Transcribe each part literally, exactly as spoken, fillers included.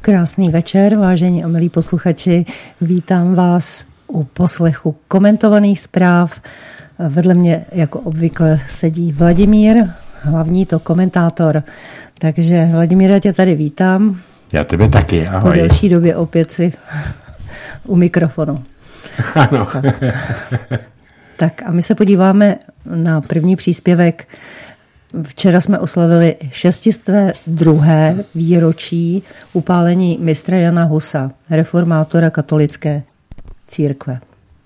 Krásný večer, vážení a milí posluchači. Vítám vás u poslechu komentovaných zpráv. Vedle mě jako obvykle sedí Vladimír, hlavní to komentátor. Takže Vladimíra, tě tady vítám. Já tebe taky, ahoj. Po delší době opět si u mikrofonu. Ano. Tak. tak a my se podíváme na první příspěvek. Včera jsme oslavili šestisté druhé výročí upálení mistra Jana Husa, reformátora katolické církve.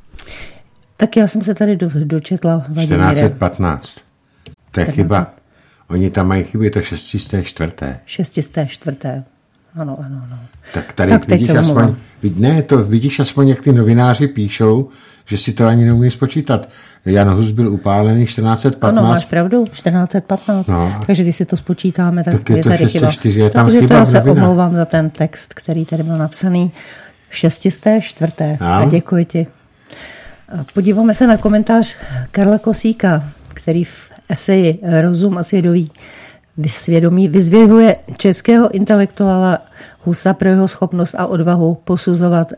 Tak já jsem se tady do, dočetla, Vladimíre. čtrnáct patnáct. To je chyba. Oni tam mají chybu, je to šestisté čtvrté. šestisté čtvrté. Ano, ano, ano. Tak tady tak vidíš aspoň, ne, to vidíš aspoň, jak ty novináři píšou, že si to ani neumí spočítat. Jan Hus byl upálený čtrnáct patnáct. Ano, máš pravdu, čtrnáct patnáct. No. Takže když si to spočítáme, tak, tak je, je tady šest set čtyři, chyba. Je tam Takže chyba to já se omlouvám za ten text, který tady byl napsaný. šestisté čtvrté. No. A děkuji ti. Podíváme se na komentář Karla Kosíka, který v eseji Rozum a svědomí Svědomí vyzvěhuje českého intelektuála Husa pro jeho schopnost a odvahu posuzovat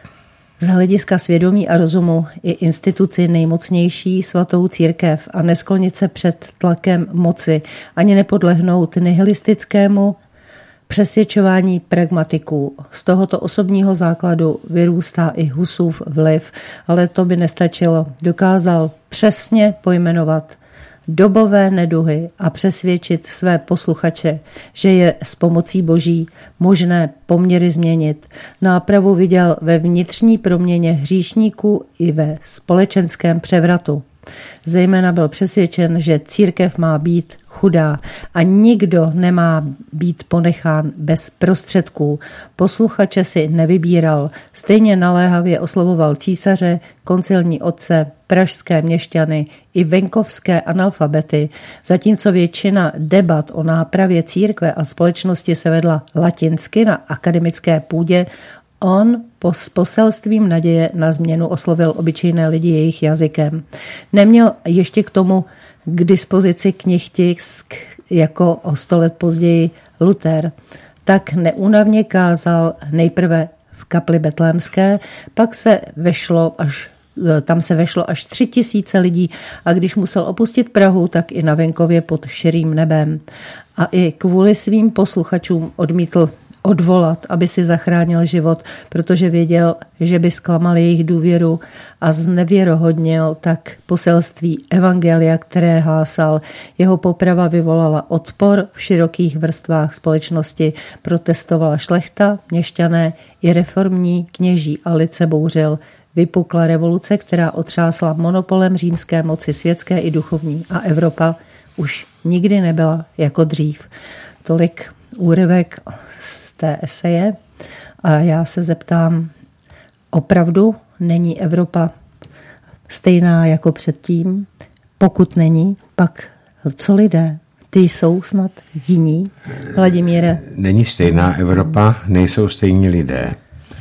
z hlediska svědomí a rozumu i instituci nejmocnější svatou církev a nesklonit se před tlakem moci, ani nepodlehnout nihilistickému přesvědčování pragmatiků. Z tohoto osobního základu vyrůstá i Husův vliv, ale to by nestačilo. Dokázal přesně pojmenovat dobové neduhy a přesvědčit své posluchače, že je s pomocí Boží možné poměry změnit. Nápravu viděl ve vnitřní proměně hříšníků i ve společenském převratu. Zejména byl přesvědčen, že církev má být chudá a nikdo nemá být ponechán bez prostředků. Posluchače si nevybíral, stejně naléhavě oslovoval císaře, koncilní otce, pražské měšťany i venkovské analfabety, zatímco většina debat o nápravě církve a společnosti se vedla latinsky na akademické půdě, on s poselstvím naděje na změnu oslovil obyčejné lidi jejich jazykem. Neměl ještě k tomu k dispozici knihtisk jako o sto let později Luther. Tak neúnavně kázal nejprve v kapli betlémské, pak se vešlo až Tam se vešlo až tři tisíce lidí a když musel opustit Prahu, tak i na venkově pod širým nebem. A i kvůli svým posluchačům odmítl odvolat, aby si zachránil život, protože věděl, že by zklamal jejich důvěru a znevěrohodnil tak poselství evangelia, které hlásal. Jeho poprava vyvolala odpor v širokých vrstvách společnosti, protestovala šlechta, měšťané i reformní kněží a lid se bouřil. Vypukla revoluce, která otřásla monopolem římské moci světské i duchovní a Evropa už nikdy nebyla jako dřív. Tolik úryvek z té eseje a já se zeptám, opravdu není Evropa stejná jako předtím? Pokud není, pak co lidé? Ty jsou snad jiní? Vladimíre? Není stejná Evropa, nejsou stejní lidé.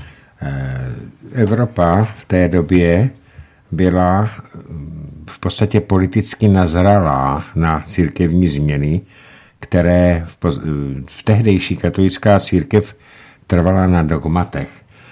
Evropa v té době byla v podstatě politicky nazralá na církevní změny, které v, v tehdejší katolická církev trvala na dogmatech.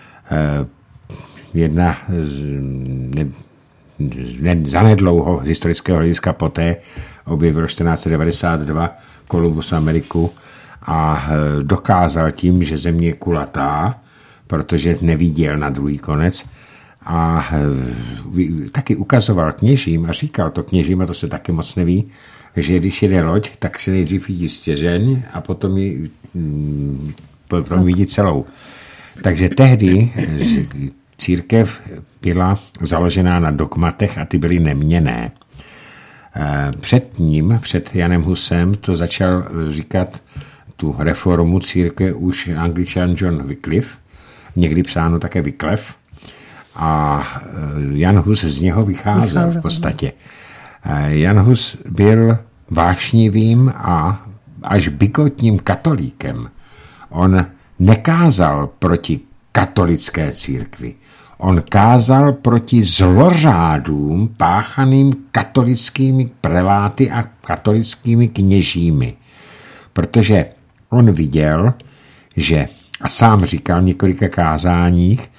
Jedna z, ne, ne, zanedlouho z historického hlediska poté objevil čtrnáct set devadesát dva Kolumbus Ameriku a dokázal tím, že země je kulatá, protože neviděl na druhý konec a taky ukazoval kněžím a říkal to kněžím, a to se taky moc neví, že když jede loď, tak se nejdřív vidí stěžeň a potom ji potom vidí celou. Takže tehdy církev byla založená na dogmatech a ty byly neměnné. Před ním, před Janem Husem, to začal říkat tu reformu církve už Angličan John Wycliffe, někdy psáno také Wycliffe, a Jan Hus z něho vycházel v podstatě. Jan Hus byl vášnivým a až bigotním katolíkem. On nekázal proti katolické církvi. On kázal proti zlořádům páchaným katolickými preláty a katolickými kněžími. Protože on viděl, že a sám říkal v několika kázáních,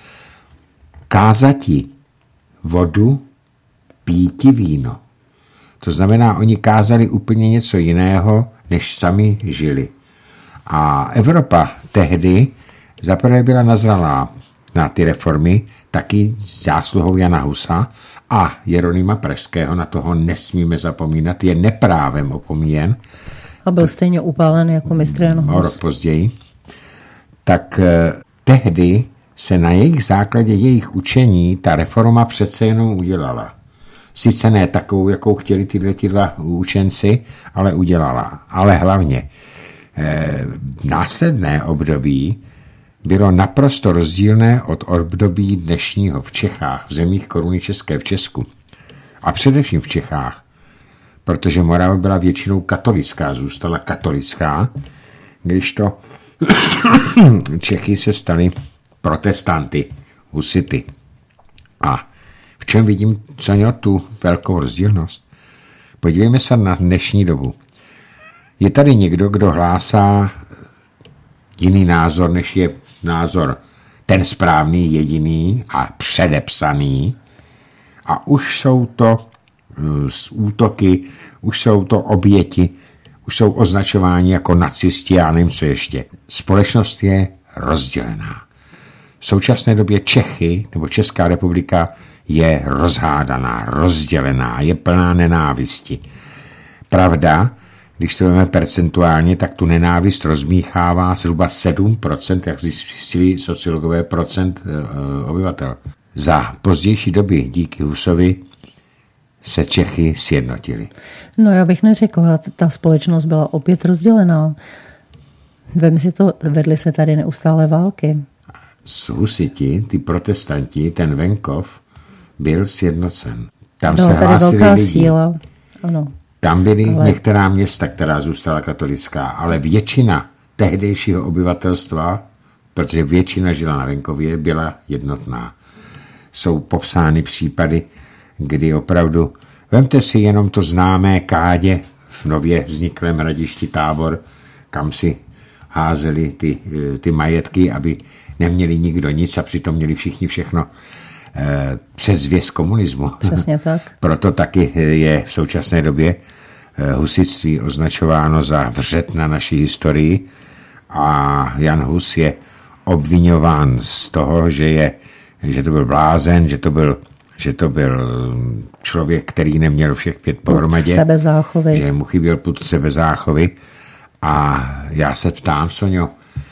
kázati vodu, píti víno. To znamená, oni kázali úplně něco jiného, než sami žili. A Evropa tehdy zaprvé byla nazralá na ty reformy, taky s zásluhou Jana Husa a Jeronýma Pražského, na toho nesmíme zapomínat, je neprávem opomíjen. A byl stejně upálen jako mistr Jan Hus. O rok později. Tak eh, tehdy se na jejich základě, jejich učení, ta reforma přece jenom udělala. Sice ne takovou, jakou chtěli tyhle ty dva učenci, ale udělala. Ale hlavně eh, následné období bylo naprosto rozdílné od období dnešního v Čechách, v zemích koruny české, v Česku. A především v Čechách, protože Morava byla většinou katolická, zůstala katolická, když to Čechy se staly protestanty, husity. A v čem vidím, co měl tu velkou rozdílnost? Podívejme se na dnešní dobu. Je tady někdo, kdo hlásá jiný názor, než je názor ten správný, jediný a předepsaný. A už jsou to uh, útoky, už jsou to oběti, už jsou označováni jako nacisti a nevím co ještě. Společnost je rozdělená. V současné době Čechy nebo Česká republika je rozhádaná, rozdělená, je plná nenávisti. Pravda, když to veme percentuálně, tak tu nenávist rozmíchává zhruba sedm procent, jak zjistili sociologové, procent obyvatel. Za pozdější doby díky Husovi se Čechy sjednotili. No já bych neřekla, ta společnost byla opět rozdělená. Vem si to, vedly se tady neustále války. S Husiti, ty protestanti, ten venkov byl sjednocen. Tam byla se tady hlásili velká lidi. síla. Ano. Tam byly ale... některá města, která zůstala katolická, ale většina tehdejšího obyvatelstva, protože většina žila na venkově, byla jednotná. Jsou popsány případy, kdy opravdu, vemte si jenom to známé Kádě v nově vzniklém hradišti Tábor, kam si házeli ty, ty majetky, aby neměli nikdo nic a přitom měli všichni všechno eh, předzvěst komunismu. Přesně tak. Proto taky je v současné době eh, husitství označováno za vřet na naší historii a Jan Hus je obviňován z toho, že, je, že to byl blázen, že to byl, že to byl člověk, který neměl všech pět pohromadě. Sebezáchovy. Že mu chyběl pud sebezáchovy. A já se ptám, Soňo,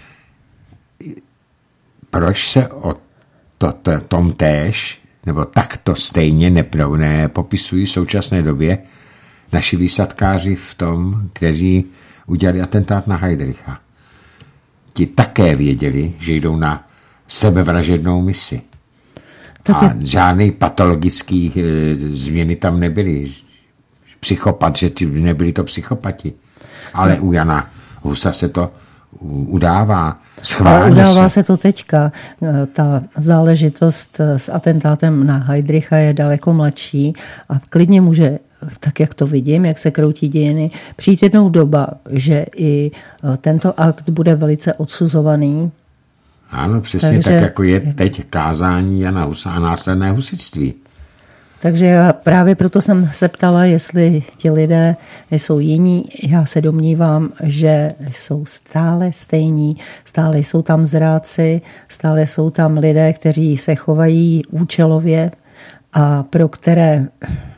proč se o to, to, tom též, nebo takto stejně neprovné popisují v současné době naši výsadkáři v tom, kteří udělali atentát na Heydricha. Ti také věděli, že jdou na sebevražednou misi. Tak a je... žádný patologický e, změny tam nebyly. Psychopat, že nebyli to psychopati. Ale u Jana Husa se to udává. Ale udává se to teďka. Ta záležitost s atentátem na Heydricha je daleko mladší a klidně může, tak jak to vidím, jak se kroutí dějiny, přijít jednou doba, že i tento akt bude velice odsuzovaný. Ano, přesně Takže... tak, jako je teď kázání Jana Husa a následné husitství. Takže já právě proto jsem se ptala, jestli ti lidé jsou jiní. Já se domnívám, že jsou stále stejní, stále jsou tam zrádci, stále jsou tam lidé, kteří se chovají účelově a pro které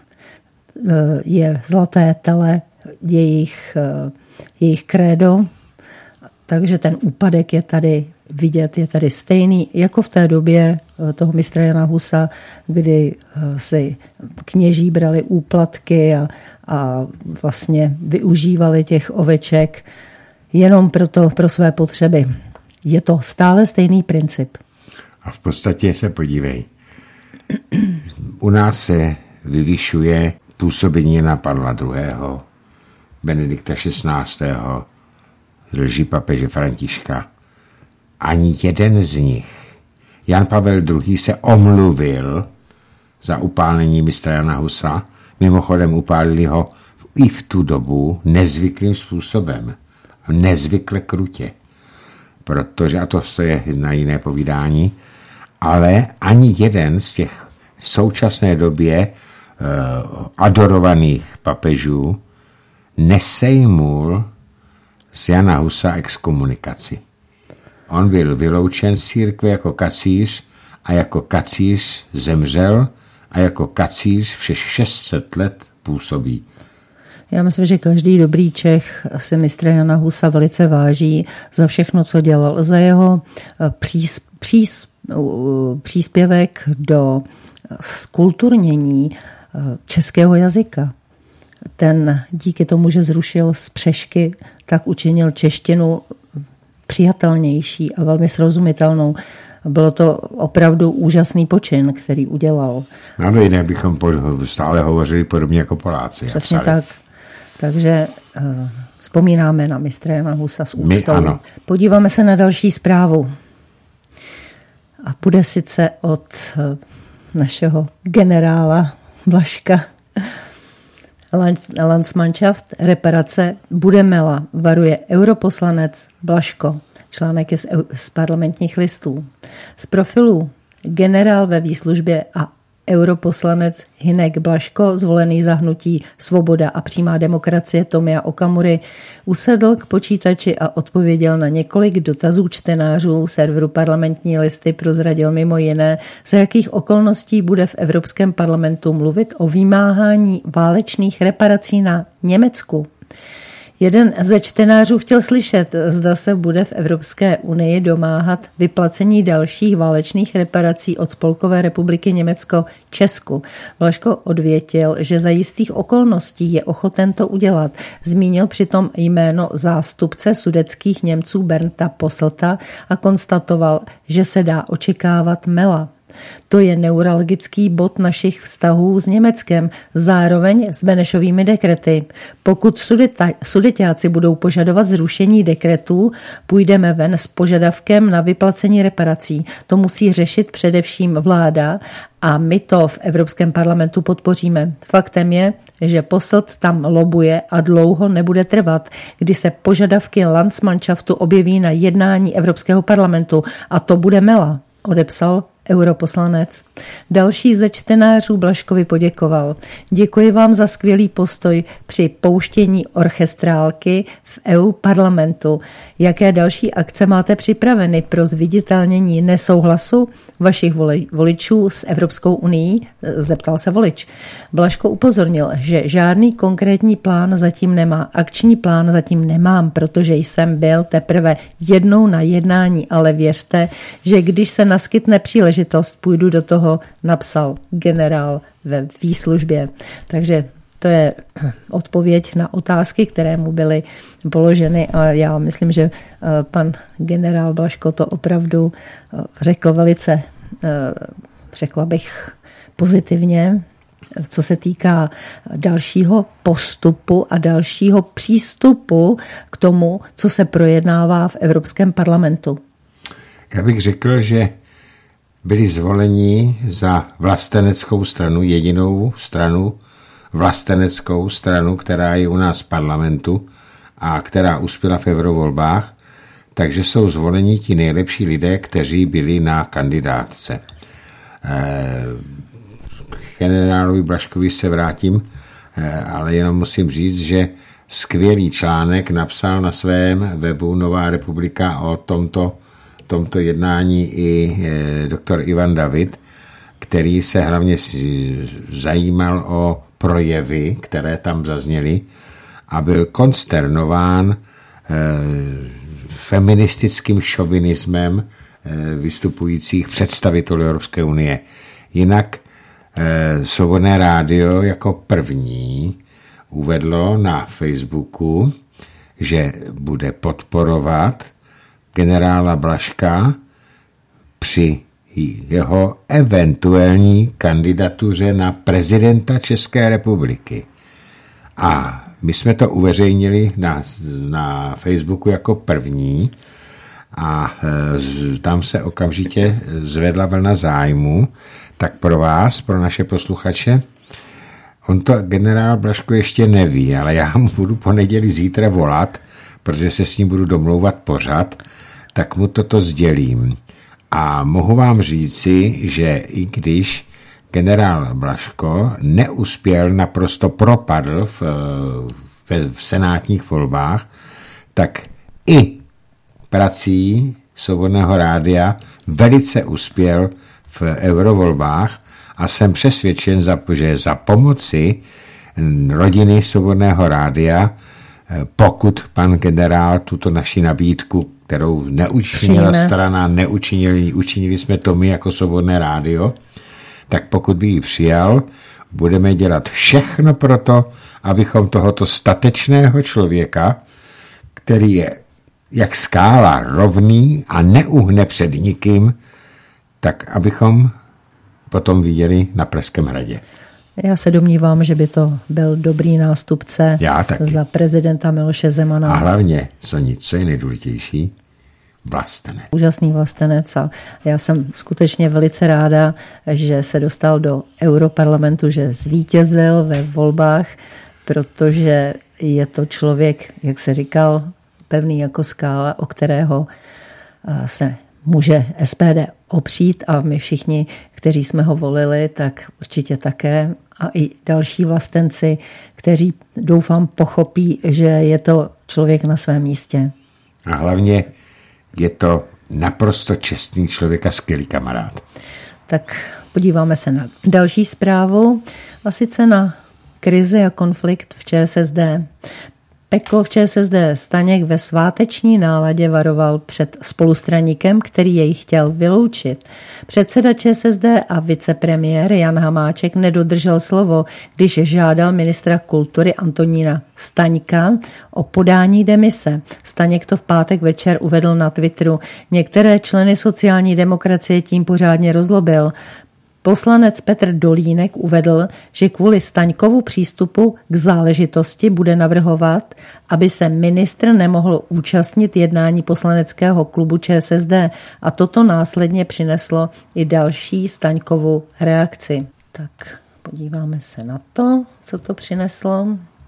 je zlaté tele jejich, jejich krédo. Takže ten úpadek je tady vidět, je tady stejný, jako v té době toho mistra Jana Husa, kdy si kněží brali úplatky a, a vlastně využívali těch oveček jenom pro, to, pro své potřeby. Je to stále stejný princip. A v podstatě se podívej. U nás se vyvyšuje působení Jana Pavla druhého., Benedikta šestnáctého., lži papeže Františka. Ani jeden z nich. Jan Pavel druhý. se omluvil za upálení mistra Jana Husa. Mimochodem upálili ho i v tu dobu nezvyklým způsobem. Nezvykle krutě. protože, a to je na jiné povídání, ale ani jeden z těch v současné době uh, adorovaných papežů nesejmul z Jana Husa exkomunikaci. On byl vyloučen z církve jako kacíř a jako kacíř zemřel a jako kacíř všech šest set let působí. Já myslím, že každý dobrý Čech si mistra Jana Husa velice váží za všechno, co dělal, za jeho přís, přís, příspěvek do zkulturnění českého jazyka. Ten díky tomu, že zrušil spřešky, tak učinil češtinu přijatelnější a velmi srozumitelnou. Bylo to opravdu úžasný počin, který udělal. No, no jinak bychom stále hovořili podobně jako Poláci. Přesně tak. Takže uh, vzpomínáme na mistra Jana Husa s úctou. Podíváme se na další zprávu. A bude sice od uh, našeho generála Blažka. Landsmannschaft, reparace bude mela, varuje europoslanec Blažko. Článek je z, z parlamentních listů. Z profilu generál ve výslužbě a europoslanec Hynek Blažko, zvolený za hnutí Svoboda a přímá demokracie Tomia Okamury, usedl k počítači a odpověděl na několik dotazů čtenářů serveru Parlamentní listy, prozradil mimo jiné, za jakých okolností bude v Evropském parlamentu mluvit o vymáhání válečných reparací na Německu. Jeden ze čtenářů chtěl slyšet, zda se bude v Evropské unii domáhat vyplacení dalších válečných reparací od Spolkové republiky Německo Česku. Blažko odvětil, že za jistých okolností je ochoten to udělat. Zmínil přitom jméno zástupce sudetských Němců Bernta Posselta a konstatoval, že se dá očekávat mela. To je neuralgický bod našich vztahů s Německem, zároveň s Benešovými dekrety. Pokud sudeta, sudeťáci budou požadovat zrušení dekretů, půjdeme ven s požadavkem na vyplacení reparací. To musí řešit především vláda a my to v Evropském parlamentu podpoříme. Faktem je, že Posselt tam lobuje a dlouho nebude trvat, kdy se požadavky Landsmannschaftu objeví na jednání Evropského parlamentu a to bude mela, odepsal europoslanec. Další ze čtenářů Blažkovi poděkoval. Děkuji vám za skvělý postoj při pouštění orchestrálky v E U parlamentu. Jaké další akce máte připraveny pro zviditelnění nesouhlasu vašich voličů s Evropskou unií? Zeptal se volič. Blažko upozornil, že žádný konkrétní plán zatím nemá. Akční plán zatím nemám, protože jsem byl teprve jednou na jednání, ale věřte, že když se naskytne příležitost, půjdu do toho, napsal generál ve výslužbě. Takže to je odpověď na otázky, které mu byly položeny a já myslím, že pan generál Blažko to opravdu řekl velice, řekla bych, pozitivně, co se týká dalšího postupu a dalšího přístupu k tomu, co se projednává v Evropském parlamentu. Já bych řekl, že byli zvoleni za vlasteneckou stranu, jedinou stranu, vlasteneckou stranu, která je u nás v parlamentu a která uspěla v eurovolbách, takže jsou zvoleni ti nejlepší lidé, kteří byli na kandidátce. K generálovi Blažkovi se vrátím, ale jenom musím říct, že skvělý článek napsal na svém webu Nová republika o tomto tomto jednání i doktor Ivan David, který se hlavně zajímal o projevy, které tam zazněly a byl konsternován feministickým šovinismem vystupujících představitelů Evropské unie. Jinak Svobodné rádio jako první uvedlo na Facebooku, že bude podporovat generála Blažka při jeho eventuální kandidatuře na prezidenta České republiky. A my jsme to uveřejnili na, na Facebooku jako první a e, tam se okamžitě zvedla vlna zájmu. Tak pro vás, pro naše posluchače, on to generál Blažko ještě neví, ale já mu budu po neděli zítra volat, protože se s ním budu domlouvat pořad, tak mu toto sdělím. A mohu vám říci, že i když generál Blažko neuspěl, naprosto propadl v, v, v senátních volbách, tak i prací Svobodného rádia velice uspěl v eurovolbách a jsem přesvědčen, že za pomoci rodiny Svobodného rádia, pokud pan generál tuto naši nabídku, kterou neučinila Přijme. strana, neučinili, učinili jsme to my jako Svobodné rádio, tak pokud by ji přijal, budeme dělat všechno pro to, abychom tohoto statečného člověka, který je jak skála rovný a neuhne před nikým, tak abychom potom viděli na Pražském hradě. Já se domnívám, že by to byl dobrý nástupce za prezidenta Miloše Zemana. A hlavně, Soni, co je nejdůležitější? Vlastenec. Úžasný vlastenec a já jsem skutečně velice ráda, že se dostal do Europarlamentu, že zvítězil ve volbách, protože je to člověk, jak se říkal, pevný jako skála, o kterého se může S P D opřít a my všichni, kteří jsme ho volili, tak určitě také a i další vlastenci, kteří doufám pochopí, že je to člověk na svém místě. A hlavně je to naprosto čestný člověk a skvělý kamarád. Tak podíváme se na další zprávu, a sice na krizi a konflikt v Č S S D. Peklo v Č S S D. Staněk ve sváteční náladě varoval před spolustraníkem, který jej chtěl vyloučit. Předseda Č S S D a vicepremiér Jan Hamáček nedodržel slovo, když žádal ministra kultury Antonína Staňka o podání demise. Staněk to v pátek večer uvedl na Twitteru. Některé členy sociální demokracie tím pořádně rozlobil. Poslanec Petr Dolínek uvedl, že kvůli Staňkovu přístupu k záležitosti bude navrhovat, aby se ministr nemohl účastnit jednání poslaneckého klubu Č S S D a toto následně přineslo i další Staňkovu reakci. Tak podíváme se na to, co to přineslo.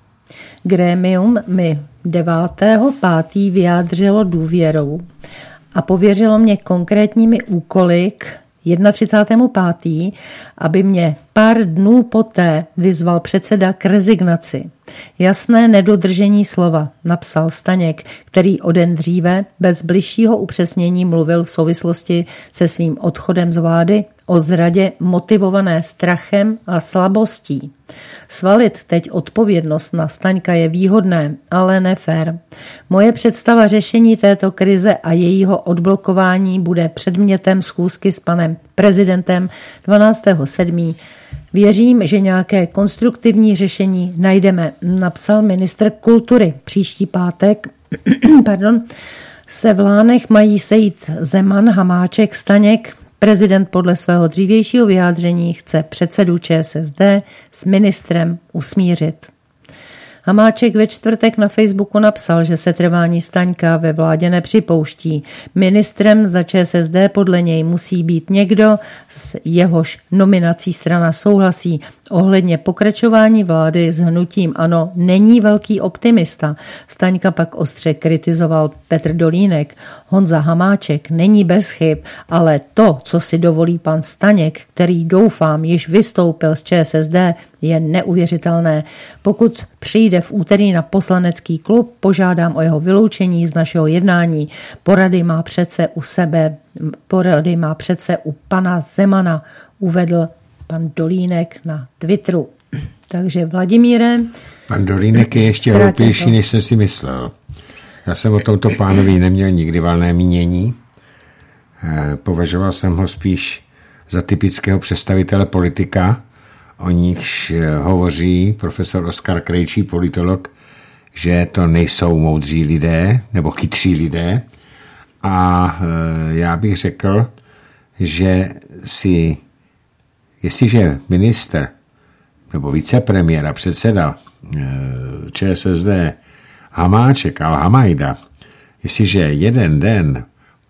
Grémium mi devátého pátého vyjádřilo důvěrou a pověřilo mě konkrétními úkoly k třicátého pátého aby mě pár dnů poté vyzval předseda k rezignaci. Jasné nedodržení slova, napsal Staněk, který o den dříve bez bližšího upřesnění mluvil v souvislosti se svým odchodem z vlády o zradě motivované strachem a slabostí. Svalit teď odpovědnost na Staňka je výhodné, ale nefér. Moje představa řešení této krize a jejího odblokování bude předmětem schůzky s panem prezidentem dvanáctého sedmého Věřím, že nějaké konstruktivní řešení najdeme, napsal ministr kultury. Příští pátek pardon, se v Lánech mají sejít Zeman, Hamáček, Staněk. Prezident podle svého dřívějšího vyjádření chce předsedu Č S S D s ministrem usmířit. Hamáček ve čtvrtek na Facebooku napsal, že se trvání Staňka ve vládě nepřipouští. Ministrem za Č S S D podle něj musí být někdo, s jehož nominací strana souhlasí. Ohledně pokračování vlády s hnutím ANO není velký optimista. Staňka pak ostře kritizoval Petr Dolínek. Honza Hamáček není bez chyb, ale to, co si dovolí pan Staněk, který doufám již vystoupil z Č S S D, je neuvěřitelné. Pokud přijde v úterý na poslanecký klub, požádám o jeho vyloučení z našeho jednání. Porady má přece u sebe, porady má přece u pana Zemana, uvedl pan Dolínek na Twitteru. Takže Vladimíre... Pan Dolínek je ještě hloupější, než jsem si myslel. Já jsem o tomto pánovi neměl nikdy valné mínění. Považoval jsem ho spíš za typického představitele politika, o nichž hovoří profesor Oskar Krejčí, politolog, že to nejsou moudří lidé nebo chytří lidé. A já bych řekl, že si, jestliže minister nebo vicepremiér a předseda Č S S D Hamáček Al-Hamajda, jestliže jeden den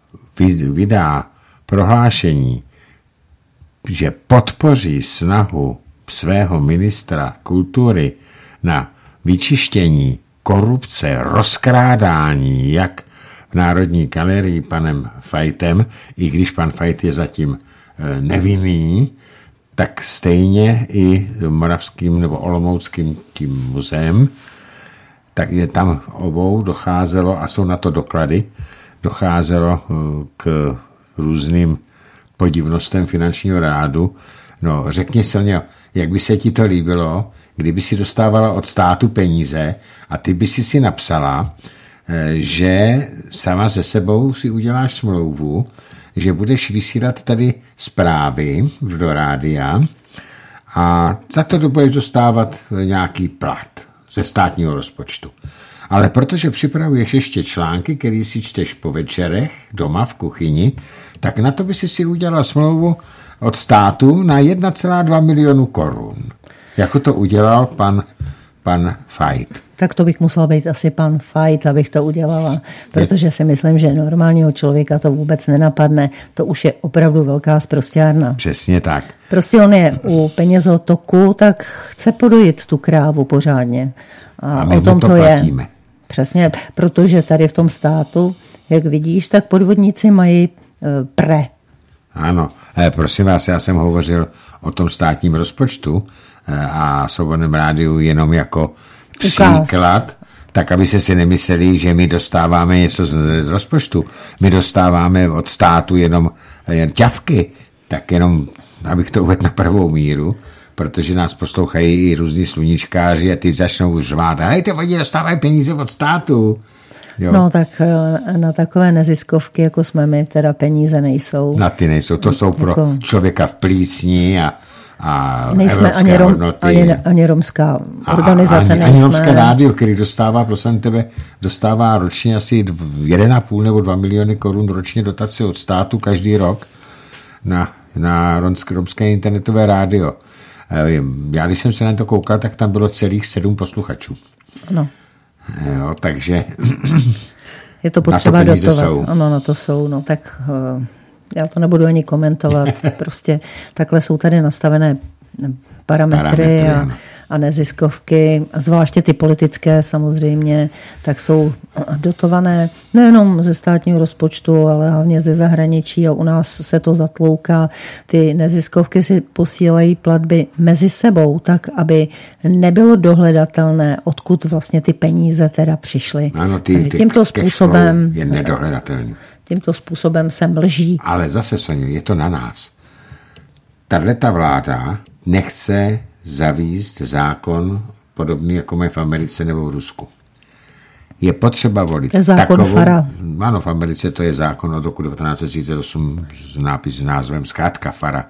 vydá prohlášení, že podpoří snahu svého ministra kultury na vyčištění korupce, rozkrádání, jak v Národní galerii panem Fajtem, i když pan Fajt je zatím nevinný, tak stejně i Moravským nebo Olomouckým tím muzeem, tak je tam obou docházelo, a jsou na to doklady, docházelo k různým podivnostem finančního rádu. No, řekni, Sonjo, jak by se ti to líbilo, kdyby si dostávala od státu peníze a ty by si si napsala, že sama ze sebou si uděláš smlouvu, že budeš vysílat tady zprávy do rádia a za to budeš dostávat nějaký plat ze státního rozpočtu. Ale protože připravuješ ještě články, který si čteš po večerech doma v kuchyni, tak na to by si si udělala smlouvu od státu na jedna celá dva milionu korun. Jako to udělal pan, pan Fajt. Tak to bych musel být asi pan Fajt, abych to udělala, protože si myslím, že normálního člověka to vůbec nenapadne. To už je opravdu velká sprosťárna. Přesně tak. Prostě on je u penězotoku, tak chce podojit tu krávu pořádně. A, a my o tom to, to platíme. Je. Přesně, protože tady v tom státu, jak vidíš, tak podvodníci mají e, pre. Ano, e, prosím vás, já jsem hovořil o tom státním rozpočtu e, a Svobodném rádiu jenom jako příklad, tak aby se si nemysleli, že my dostáváme něco z, z rozpočtu. My dostáváme od státu jenom jen ťavky, tak jenom, abych to uvedl na prvou míru, protože nás poslouchají i různí sluníčkáři a ty začnou řvát. Hej, ty oni dostávají peníze od státu. Jo. No tak na takové neziskovky, jako jsme my, teda peníze nejsou. Na ty nejsou, to jsou pro jako člověka v plísni a a nejsme ani, rom, ani, ani romská organizace. Ani, ani romské rádio, který dostává, prosím tebe, dostává ročně asi jeden a půl nebo dva miliony korun ročně dotace od státu každý rok na, na romské, romské internetové rádio. Já když jsem se na to koukal, tak tam bylo celých sedm posluchačů. Ano. Jo, takže je to potřeba dotovat. Jsou. Ano, na to jsou. No tak já to nebudu ani komentovat. Prostě takhle jsou tady nastavené parametry, parametry a, a neziskovky, a zvláště ty politické samozřejmě, tak jsou dotované nejenom ze státního rozpočtu, ale hlavně ze zahraničí, a u nás se to zatlouká. Ty neziskovky si posílají platby mezi sebou, tak aby nebylo dohledatelné, odkud vlastně ty peníze teda přišly. Ano, ty, ty tímto způsobem je nedohledatelný. Tímto způsobem se mlží. Ale zase, Sonio, je to na nás. Tato vláda nechce zavíst zákon podobný, jako má v Americe nebo v Rusku. Je potřeba volit je zákon takovou... Fara. Ano, v Americe to je zákon od roku devatenáct set třicet osm s nápis s názvem zkrátka Fara.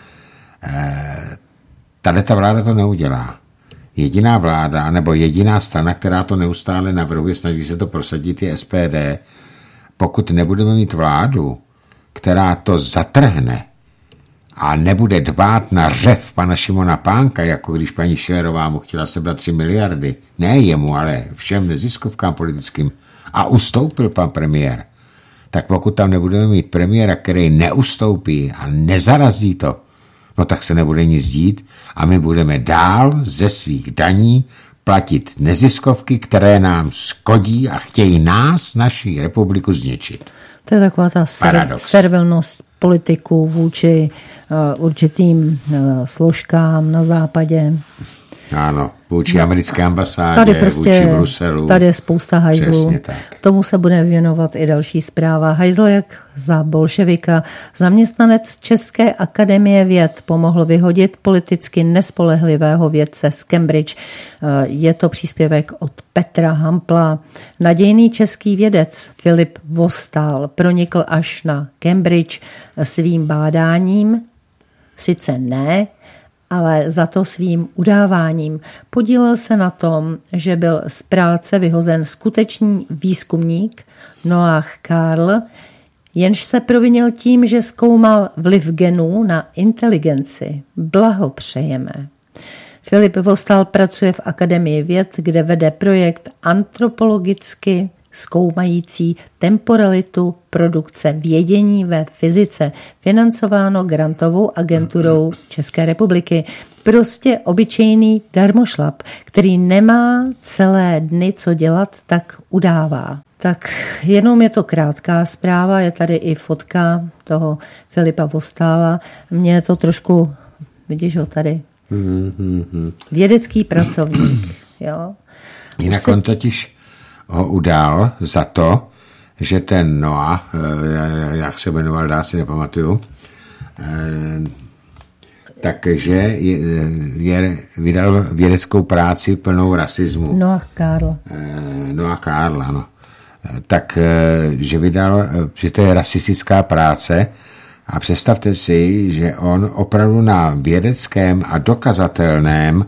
E, tato vláda to neudělá. Jediná vláda, nebo jediná strana, která to neustále navrhuje, snaží se to prosadit, je S P D. Pokud nebudeme mít vládu, která to zatrhne a nebude dbát na řev pana Šimona Pánka, jako když paní Schillerová mu chtěla sebrat tři miliardy, ne jemu, ale všem neziskovkám politickým, a ustoupil pan premiér, tak pokud tam nebudeme mít premiéra, který neustoupí a nezarazí to, no tak se nebude nic dít a my budeme dál ze svých daní platit neziskovky, které nám škodí a chtějí nás, naši republiku, zničit. To je taková ta ser- servilnost politiků vůči uh, určitým uh, složkám na západě. Ano, vůči no. americké ambasádě, tady prostě, vůči Bruselu. Tady je spousta hajzlů. Tomu se bude věnovat i další zpráva. Hajzl jak za bolševika. Zaměstnanec České akademie věd pomohl vyhodit politicky nespolehlivého vědce z Cambridge. Je to příspěvek od Petra Hampla. Nadějný český vědec Filip Vostál pronikl až na Cambridge svým bádáním. Sice ne, ale za to svým udáváním. Podílel se na tom, že byl z práce vyhozen skutečný výzkumník Noah Karl, jenž se provinil tím, že zkoumal vliv genů na inteligenci. Blahopřejeme. Filip Vostál pracuje v Akademii věd, kde vede projekt antropologicky zkoumající temporalitu produkce vědění ve fyzice, financováno grantovou agenturou České republiky. Prostě obyčejný darmošlap, který nemá celé dny co dělat, tak udává. Tak jenom je to krátká zpráva, je tady i fotka toho Filipa Vostála. Mně to trošku, vidíš ho tady, mm-hmm. vědecký pracovník. Jo. Jinak se... on totiž ho udál za to, že ten Noah, jak se jmenoval, dá si nepamatuju, takže je, je, vydal vědeckou práci plnou rasismu. Noah Karl. Noah Karl, ano. Tak, že vydal, že to je rasistická práce a představte si, že on opravdu na vědeckém a dokazatelném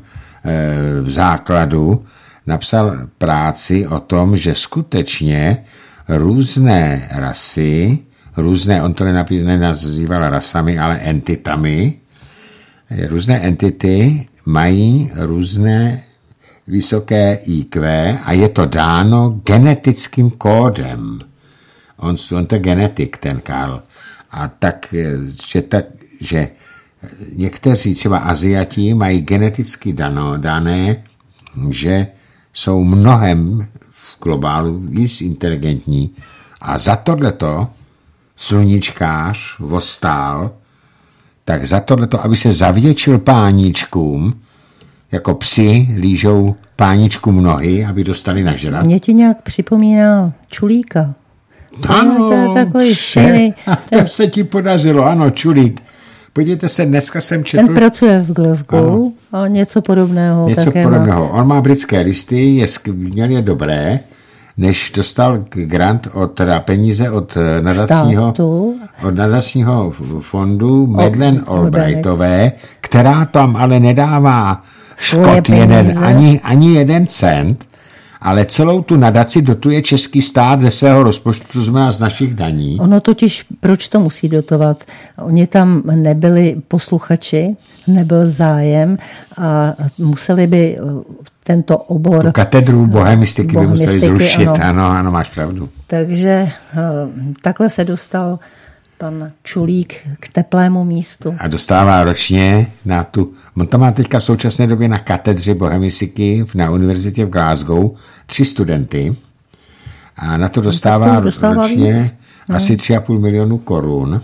základu napsal práci o tom, že skutečně různé rasy, různé, on to nenazýval rasami, ale entitami, různé entity mají různé vysoké í kvé a je to dáno genetickým kódem. On, on to genetik, ten Karl. A tak, že, tak, že někteří třeba Aziati mají geneticky dano, dané, že jsou mnohem v globálu víc inteligentní a za tohleto sluníčkář Vostál, tak za tohleto, aby se zavděčil páníčkům, jako psi lížou páničkům nohy, aby dostali nažrat. Mě ti nějak připomíná Čulíka. Ano, to je takový stejný. To se ti podařilo, ano, Čulík. Podívejte se, dneska jsem četl... Ten pracuje v Glasgow ano. a něco podobného. Něco podobného. Má. On má britské listy, je, měl je dobré, než dostal grant od, teda peníze od nadačního, od nadačního fondu Madeleine Albrightové, která tam ale nedává škod jeden, ani, ani jeden cent, ale celou tu nadaci dotuje český stát ze svého rozpočtu, to znamená z našich daní. Ono totiž, proč to musí dotovat? Oni tam nebyli posluchači, nebyl zájem a museli by tento obor... Tu katedru bohemistiky by museli zrušit, ano. ano, ano, máš pravdu. Takže takhle se dostal pan Čulík k teplému místu. A dostává ročně na tu... On to má teďka v současné době na katedře bohemistiky na univerzitě v Glasgow tři studenty a na to dostává, dostává ročně víc. asi tři a půl milionu korun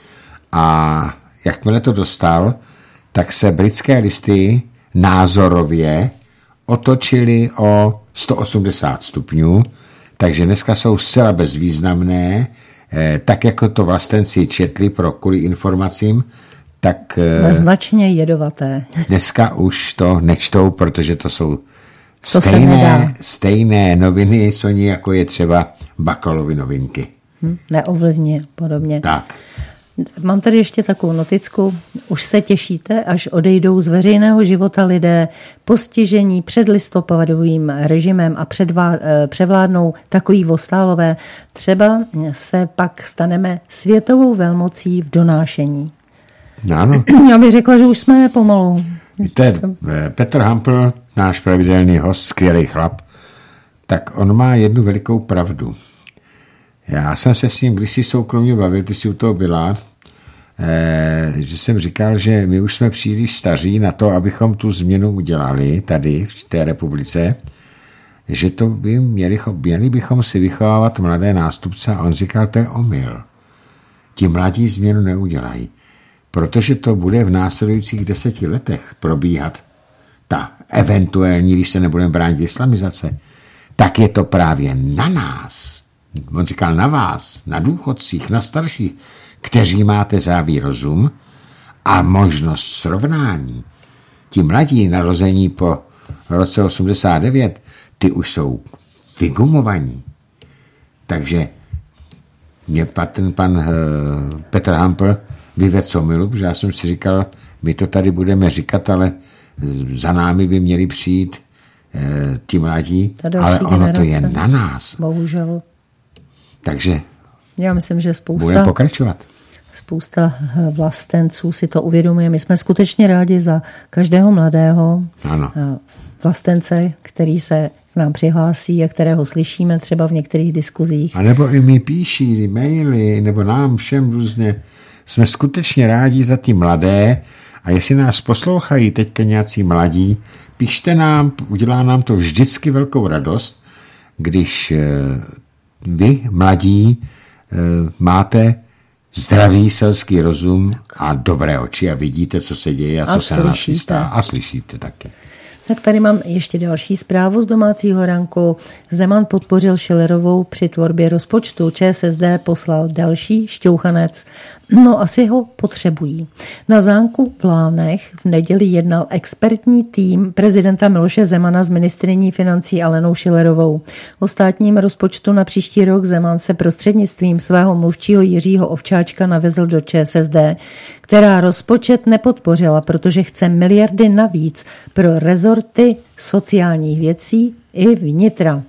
a jakmile to dostal, tak se britské listy názorově otočily o sto osmdesát stupňů, takže dneska jsou zcela bezvýznamné, tak jako to vlastenci četli pro kvůli informacím, tak značně jedovaté. Dneska už to nečtou, protože to jsou to stejné, stejné noviny, jsou jako je třeba Bakalovy novinky. Hm, neovlivně podobně. Tak. Mám tady ještě takovou noticku. Už se těšíte, až odejdou z veřejného života lidé postižení předlistopadovým režimem a předvá, převládnou takový Vostálové. Třeba se pak staneme světovou velmocí v donášení. Ano. Já bych řekla, že už jsme pomalu. Víte, Petr Hampl, náš pravidelný host, skvělý chlap, tak on má jednu velikou pravdu. Já jsem se s ním kdysi soukromně bavil, ty jsi u toho byla, eh, že jsem říkal, že my už jsme příliš staří na to, abychom tu změnu udělali tady v té republice, že to by měli, měli bychom si vychovávat mladé nástupce a on říkal, to je omyl. Ti mladí změnu neudělají, protože to bude v následujících deseti letech probíhat ta eventuální, když se nebudeme bránit islamizace, tak je to právě na nás. On říkal na vás, na důchodcích, na starších, kteří máte zdravý rozum a možnost srovnání. Ti mladí narození po roce osmdesát devět, ty už jsou vygumovaní. Takže mě ten pan Petr Hampl vyvedl co milu, protože já jsem si říkal, my to tady budeme říkat, ale za námi by měli přijít ti mladí, ale ono generace. To je na nás. Bohužel. Takže já myslím, že spousta, budeme pokračovat. Spousta vlastenců si to uvědomuje. My jsme skutečně rádi za každého mladého ano. vlastence, který se k nám přihlásí a kterého slyšíme třeba v některých diskuzích. A nebo i mi píší maily, nebo nám všem různě. Jsme skutečně rádi za ty mladé a jestli nás poslouchají teďka nějací mladí, píšte nám, udělá nám to vždycky velkou radost, když vy, mladí, máte zdravý selský rozum a dobré oči a vidíte, co se děje a, a co se na nás chystá. A slyšíte taky. Tak tady mám ještě další zprávu z domácího ranku. Zeman podpořil Schillerovou při tvorbě rozpočtu. ČSSD poslal další šťouchanec. No asi ho potřebují. Na zámku v Lánech v neděli jednal expertní tým prezidenta Miloše Zemana s ministryní financí Alenou Schillerovou. O státním rozpočtu na příští rok Zeman se prostřednictvím svého mluvčího Jiřího Ovčáčka navezl do ČSSD, která rozpočet nepodpořila, protože chce miliardy navíc pro rezorty sociálních věcí i vnitra.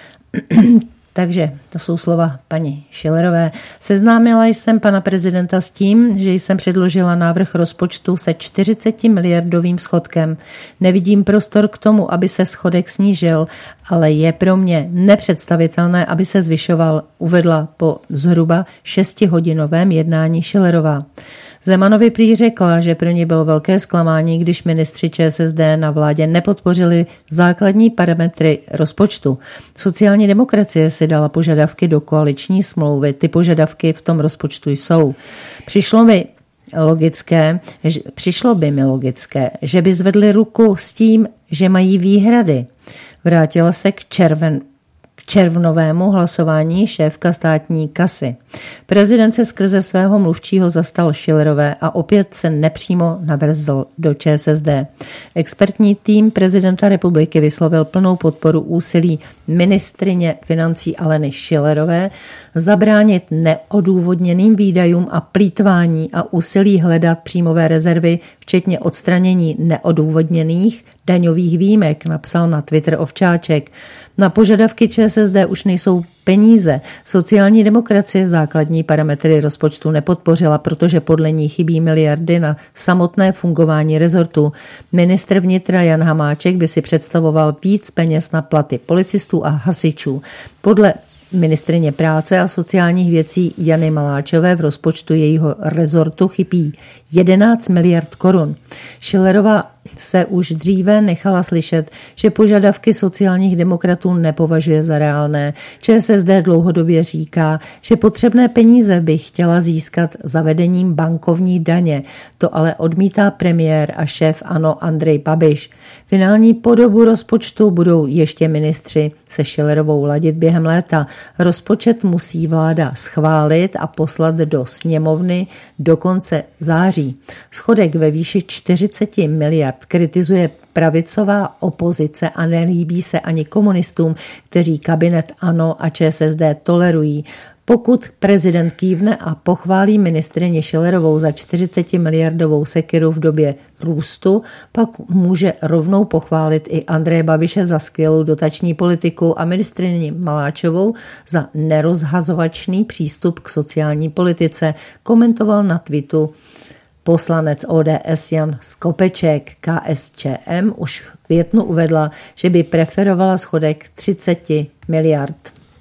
Takže to jsou slova paní Schillerové. Seznámila jsem pana prezidenta s tím, že jsem předložila návrh rozpočtu se čtyřicet miliardovým schodkem. Nevidím prostor k tomu, aby se schodek snížil, ale je pro mě nepředstavitelné, aby se zvyšoval, uvedla po zhruba šestihodinovém jednání Schillerová. Zemanovi prý řekla, že pro ně bylo velké zklamání, když ministři ČSSD na vládě nepodpořili základní parametry rozpočtu. Sociální demokracie si dala požadavky do koaliční smlouvy. Ty požadavky v tom rozpočtu jsou. Přišlo mi logické, že, přišlo by mi logické, že by zvedli ruku s tím, že mají výhrady. Vrátila se k červen K červnovému hlasování šéfka státní kasy. Prezident se skrze svého mluvčího zastal Schillerové a opět se nepřímo navrzl do ČSSD. Expertní tým prezidenta republiky vyslovil plnou podporu úsilí ministryně financí Aleny Schillerové zabránit neodůvodněným výdajům a plýtvání a úsilí hledat příjmové rezervy, včetně odstranění neodůvodněných daňových výjimek, napsal na Twitter Ovčáček. Na požadavky ČSSD už nejsou peníze. Sociální demokracie základní parametry rozpočtu nepodpořila, protože podle ní chybí miliardy na samotné fungování rezortu. Ministr vnitra Jan Hamáček by si představoval víc peněz na platy policistů a hasičů. Podle ministryně práce a sociálních věcí Jany Maláčové v rozpočtu jejího rezortu chybí jedenáct miliard korun. Schillerová se už dříve nechala slyšet, že požadavky sociálních demokratů nepovažuje za reálné. ČSSD dlouhodobě říká, že potřebné peníze by chtěla získat zavedením bankovní daně. To ale odmítá premiér a šéf ANO Andrej Babiš. Finální podobu rozpočtu budou ještě ministři se Schillerovou ladit během léta. Rozpočet musí vláda schválit a poslat do sněmovny do konce září. Schodek ve výši čtyřicet miliard kritizuje pravicová opozice a nelíbí se ani komunistům, kteří kabinet ANO a ČSSD tolerují. Pokud prezident kývne a pochválí ministryni Schillerovou za čtyřicet miliardovou sekyru v době růstu, pak může rovnou pochválit i Andreje Babiše za skvělou dotační politiku a ministryni Maláčovou za nerozhazovačný přístup k sociální politice, komentoval na tweetu poslanec O D S Jan Skopeček. K S Č M už v květnu uvedla, že by preferovala schodek třicet miliard.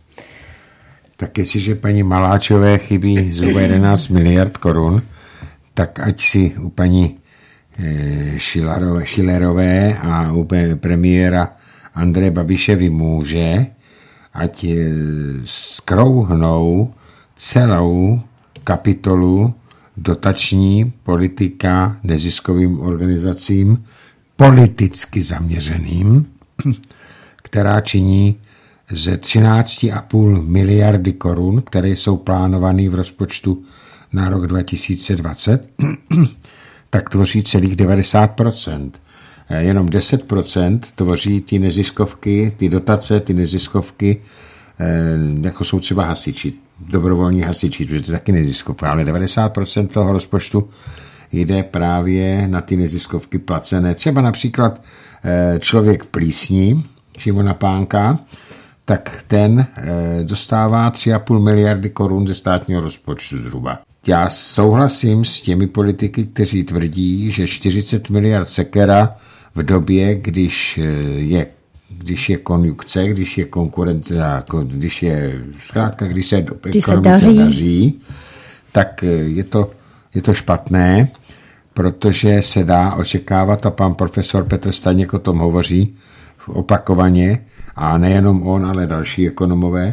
Tak jestliže paní Maláčové chybí zhruba jedenáct miliard korun, tak ať si u paní Schillerové, Schillerové a u premiéra Andreje Babiše vymůže, ať skrouhnou celou kapitolu dotační politika neziskovým organizacím politicky zaměřeným, která činí ze třináct celá pět miliardy korun, které jsou plánované v rozpočtu na rok dva tisíce dvacet, tak tvoří celých devadesát procent. Jenom deset procent tvoří ty neziskovky, ty dotace, ty neziskovky, jako jsou třeba hasiči, dobrovolní hasiči, protože to je taky neziskovka, ale devadesát procent toho rozpočtu jde právě na ty neziskovky placené. Třeba například Člověk v plísni, Šimona Pánka, tak ten dostává tři a půl miliardy korun ze státního rozpočtu zhruba. Já souhlasím s těmi politiky, kteří tvrdí, že čtyřicet miliard sekera v době, když je, když je konjunkce, když je konkurence, když je zkrátka, když se, když se daří. daří, tak je to, je to špatné, protože se dá očekávat, a pan profesor Petr Staněk o tom hovoří opakovaně, a nejenom on, ale další ekonomové,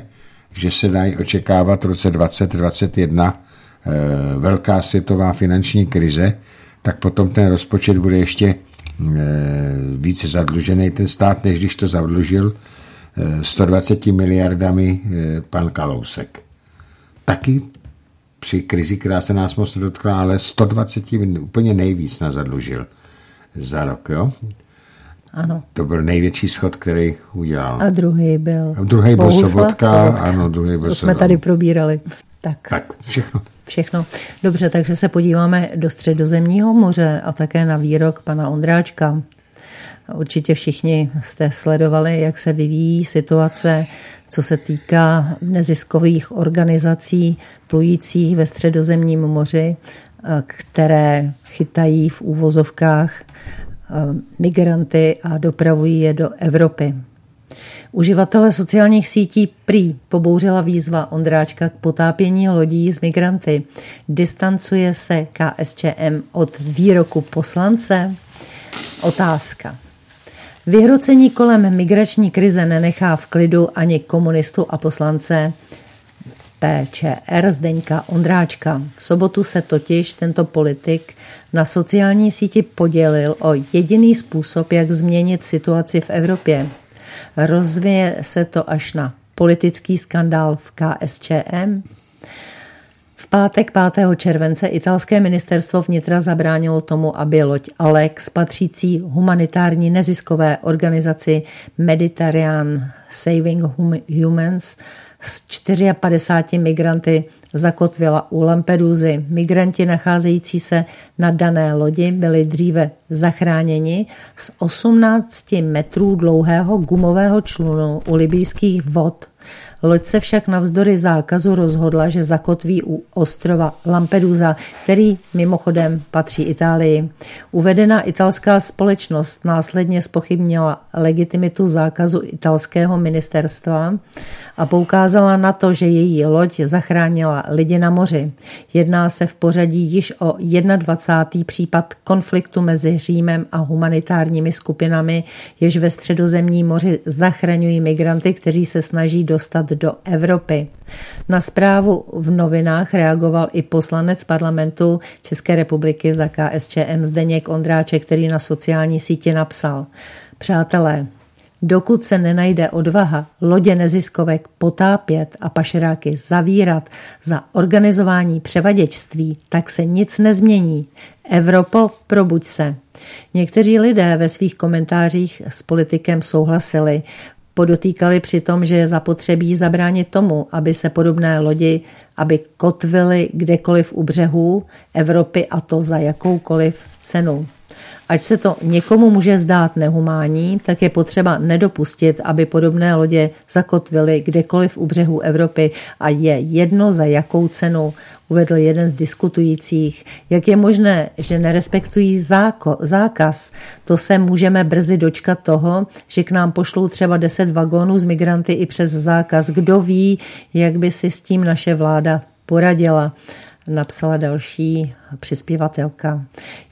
že se dají očekávat v roce dvacet dvacet jedna e, velká světová finanční krize, tak potom ten rozpočet bude ještě e, více zadlužený ten stát, než když to zadlužil e, sto dvacet miliardami e, pan Kalousek. Taky při krizi, která se nás moc nedotkla, ale sto dvacet úplně nejvíc nás zadlužil za rok, jo? Ano. To byl největší schod, který udělal. A druhý byl A druhý byl Bohuslav Sobotka, Sobotka. ano, druhý byl To Sobotka. jsme tady probírali. Tak. Tak, všechno. Všechno. Dobře, takže se podíváme do Středozemního moře a také na výrok pana Ondráčka. Určitě všichni jste sledovali, jak se vyvíjí situace, co se týká neziskových organizací plujících ve Středozemním moři, které chytají v úvozovkách migranty a dopravují je do Evropy. Uživatelé sociálních sítí prý pobouřila výzva Ondráčka k potápění lodí s migranty. Distancuje se K S Č M od výroku poslance? Otázka. Vyhrocení kolem migrační krize nenechá v klidu ani komunistu a poslance P Č R Zdeňka Ondráčka. V sobotu se totiž tento politik na sociální síti podělil o jediný způsob, jak změnit situaci v Evropě. Rozvíje se to až na politický skandál v K S Č M. V pátek pátého července italské ministerstvo vnitra zabránilo tomu, aby loď Alex, patřící humanitární neziskové organizaci Mediterranean Saving Humans, s padesát čtyřmi migranty zakotvila u Lampedusy. Migranti nacházející se na dané lodi byli dříve zachráněni z osmnáct metrů dlouhého gumového člunu u libijských vod. Loď se však navzdory zákazu rozhodla, že zakotví u ostrova Lampedusa, který mimochodem patří Itálii. Uvedená italská společnost následně zpochybnila legitimitu zákazu italského ministerstva a poukázala na to, že její loď zachránila lidi na moři. Jedná se v pořadí již o dvacátý první případ konfliktu mezi Římem a humanitárními skupinami, jež ve Středozemním moři zachraňují migranty, kteří se snaží dostat do Evropy. Na zprávu v novinách reagoval i poslanec parlamentu České republiky za K S Č M Zdeněk Ondráček, který na sociální síti napsal: Přátelé, dokud se nenajde odvaha lodě neziskovek potápět a pašeráky zavírat za organizování převaděčství, tak se nic nezmění. Evropo, probuď se. Někteří lidé ve svých komentářích s politikem souhlasili. Podotýkali přitom, že je zapotřebí zabránit tomu, aby se podobné lodi, aby kotvily kdekoliv u břehů Evropy, a to za jakoukoliv cenu. Ať se to někomu může zdát nehumánní, tak je potřeba nedopustit, aby podobné lodě zakotvily kdekoliv u břehů Evropy, a je jedno za jakou cenu, uvedl jeden z diskutujících. Jak je možné, že nerespektují záko, zákaz? To se můžeme brzy dočkat toho, že k nám pošlou třeba deset vagónů z migranty i přes zákaz. Kdo ví, jak by si s tím naše vláda poradila, napsala další přispěvatelka.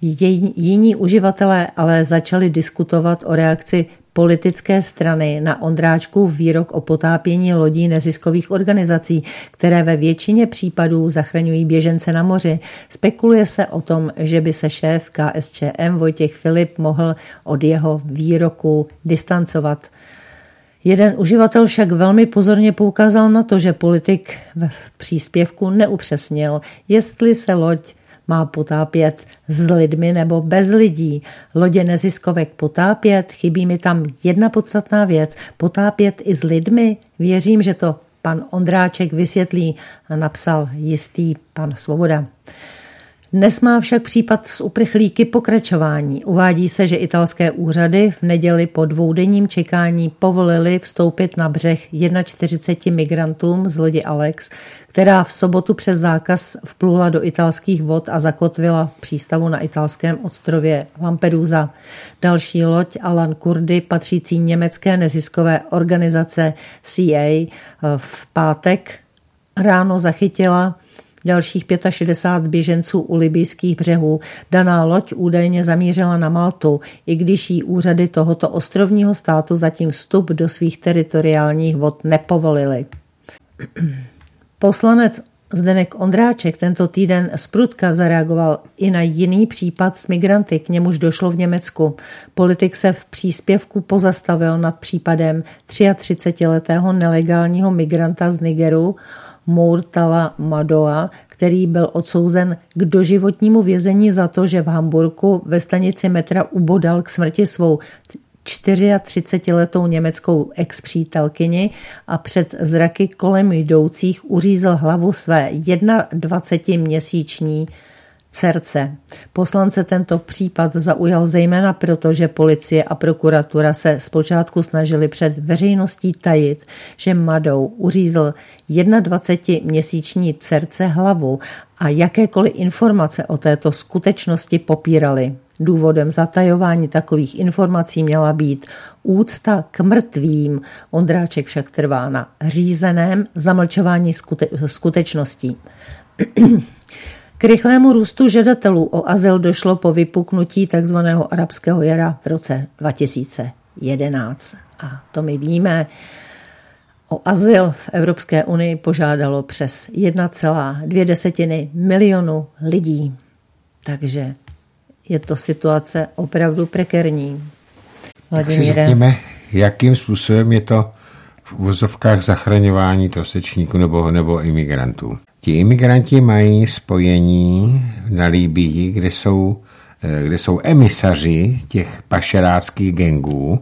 Jiní uživatelé ale začali diskutovat o reakci politické strany na Ondráčkův výrok o potápění lodí neziskových organizací, které ve většině případů zachraňují běžence na moři. Spekuluje se o tom, že by se šéf K S Č M Vojtěch Filip mohl od jeho výroku distancovat. Jeden uživatel však velmi pozorně poukázal na to, že politik v příspěvku neupřesnil, jestli se loď má potápět s lidmi nebo bez lidí. Lodě neziskovek potápět, chybí mi tam jedna podstatná věc. Potápět i s lidmi? Věřím, že to pan Ondráček vysvětlí, napsal jistý pan Svoboda. Dnes má však případ s uprchlíky pokračování. Uvádí se, že italské úřady v neděli po dvoudenním čekání povolili vstoupit na břeh čtyřiceti jednomu migrantům z lodi Alex, která v sobotu přes zákaz vplula do italských vod a zakotvila v přístavu na italském ostrově Lampedusa. Další loď Alan Kurdi, patřící německé neziskové organizace C A, v pátek ráno zachytila dalších šedesát pět běženců u libijských břehů. Daná loď údajně zamířila na Maltu, i když jí úřady tohoto ostrovního státu zatím vstup do svých teritoriálních vod nepovolily. Poslanec Zdeněk Ondráček tento týden zprudka zareagoval i na jiný případ s migranty, k němuž došlo v Německu. Politik se v příspěvku pozastavil nad případem třiatřicetiletého nelegálního migranta z Nigeru Mourtala Madoa, který byl odsouzen k doživotnímu vězení za to, že v Hamburku ve stanici metra ubodal k smrti svou čtyřiatřicetiletou německou ex-přítelkyni a před zraky kolem jdoucích uřízl hlavu své dvacetiměsíční dcerce. Poslance tento případ zaujal zejména proto, že policie a prokuratura se zpočátku snažili před veřejností tajit, že Madou uřízl dvacetiměsíční dcerce hlavu a jakékoliv informace o této skutečnosti popírali. Důvodem zatajování takových informací měla být úcta k mrtvým. Ondráček však trvá na řízeném zamlčování skute- skutečností. K rychlému růstu žadatelů o azyl došlo po vypuknutí tzv. Arabského jara v roce dva tisíce jedenáct. A to my víme. O azyl v Evropské unii požádalo přes jedna celá dvě milionu lidí. Takže je to situace opravdu prekérní. Tak si řekněme, jakým způsobem je to v uvozovkách zachraňování trosečníků nebo, nebo imigrantů. Ti imigranti mají spojení na Libyi, kde jsou, kde jsou emisaři těch pašeráckých gangů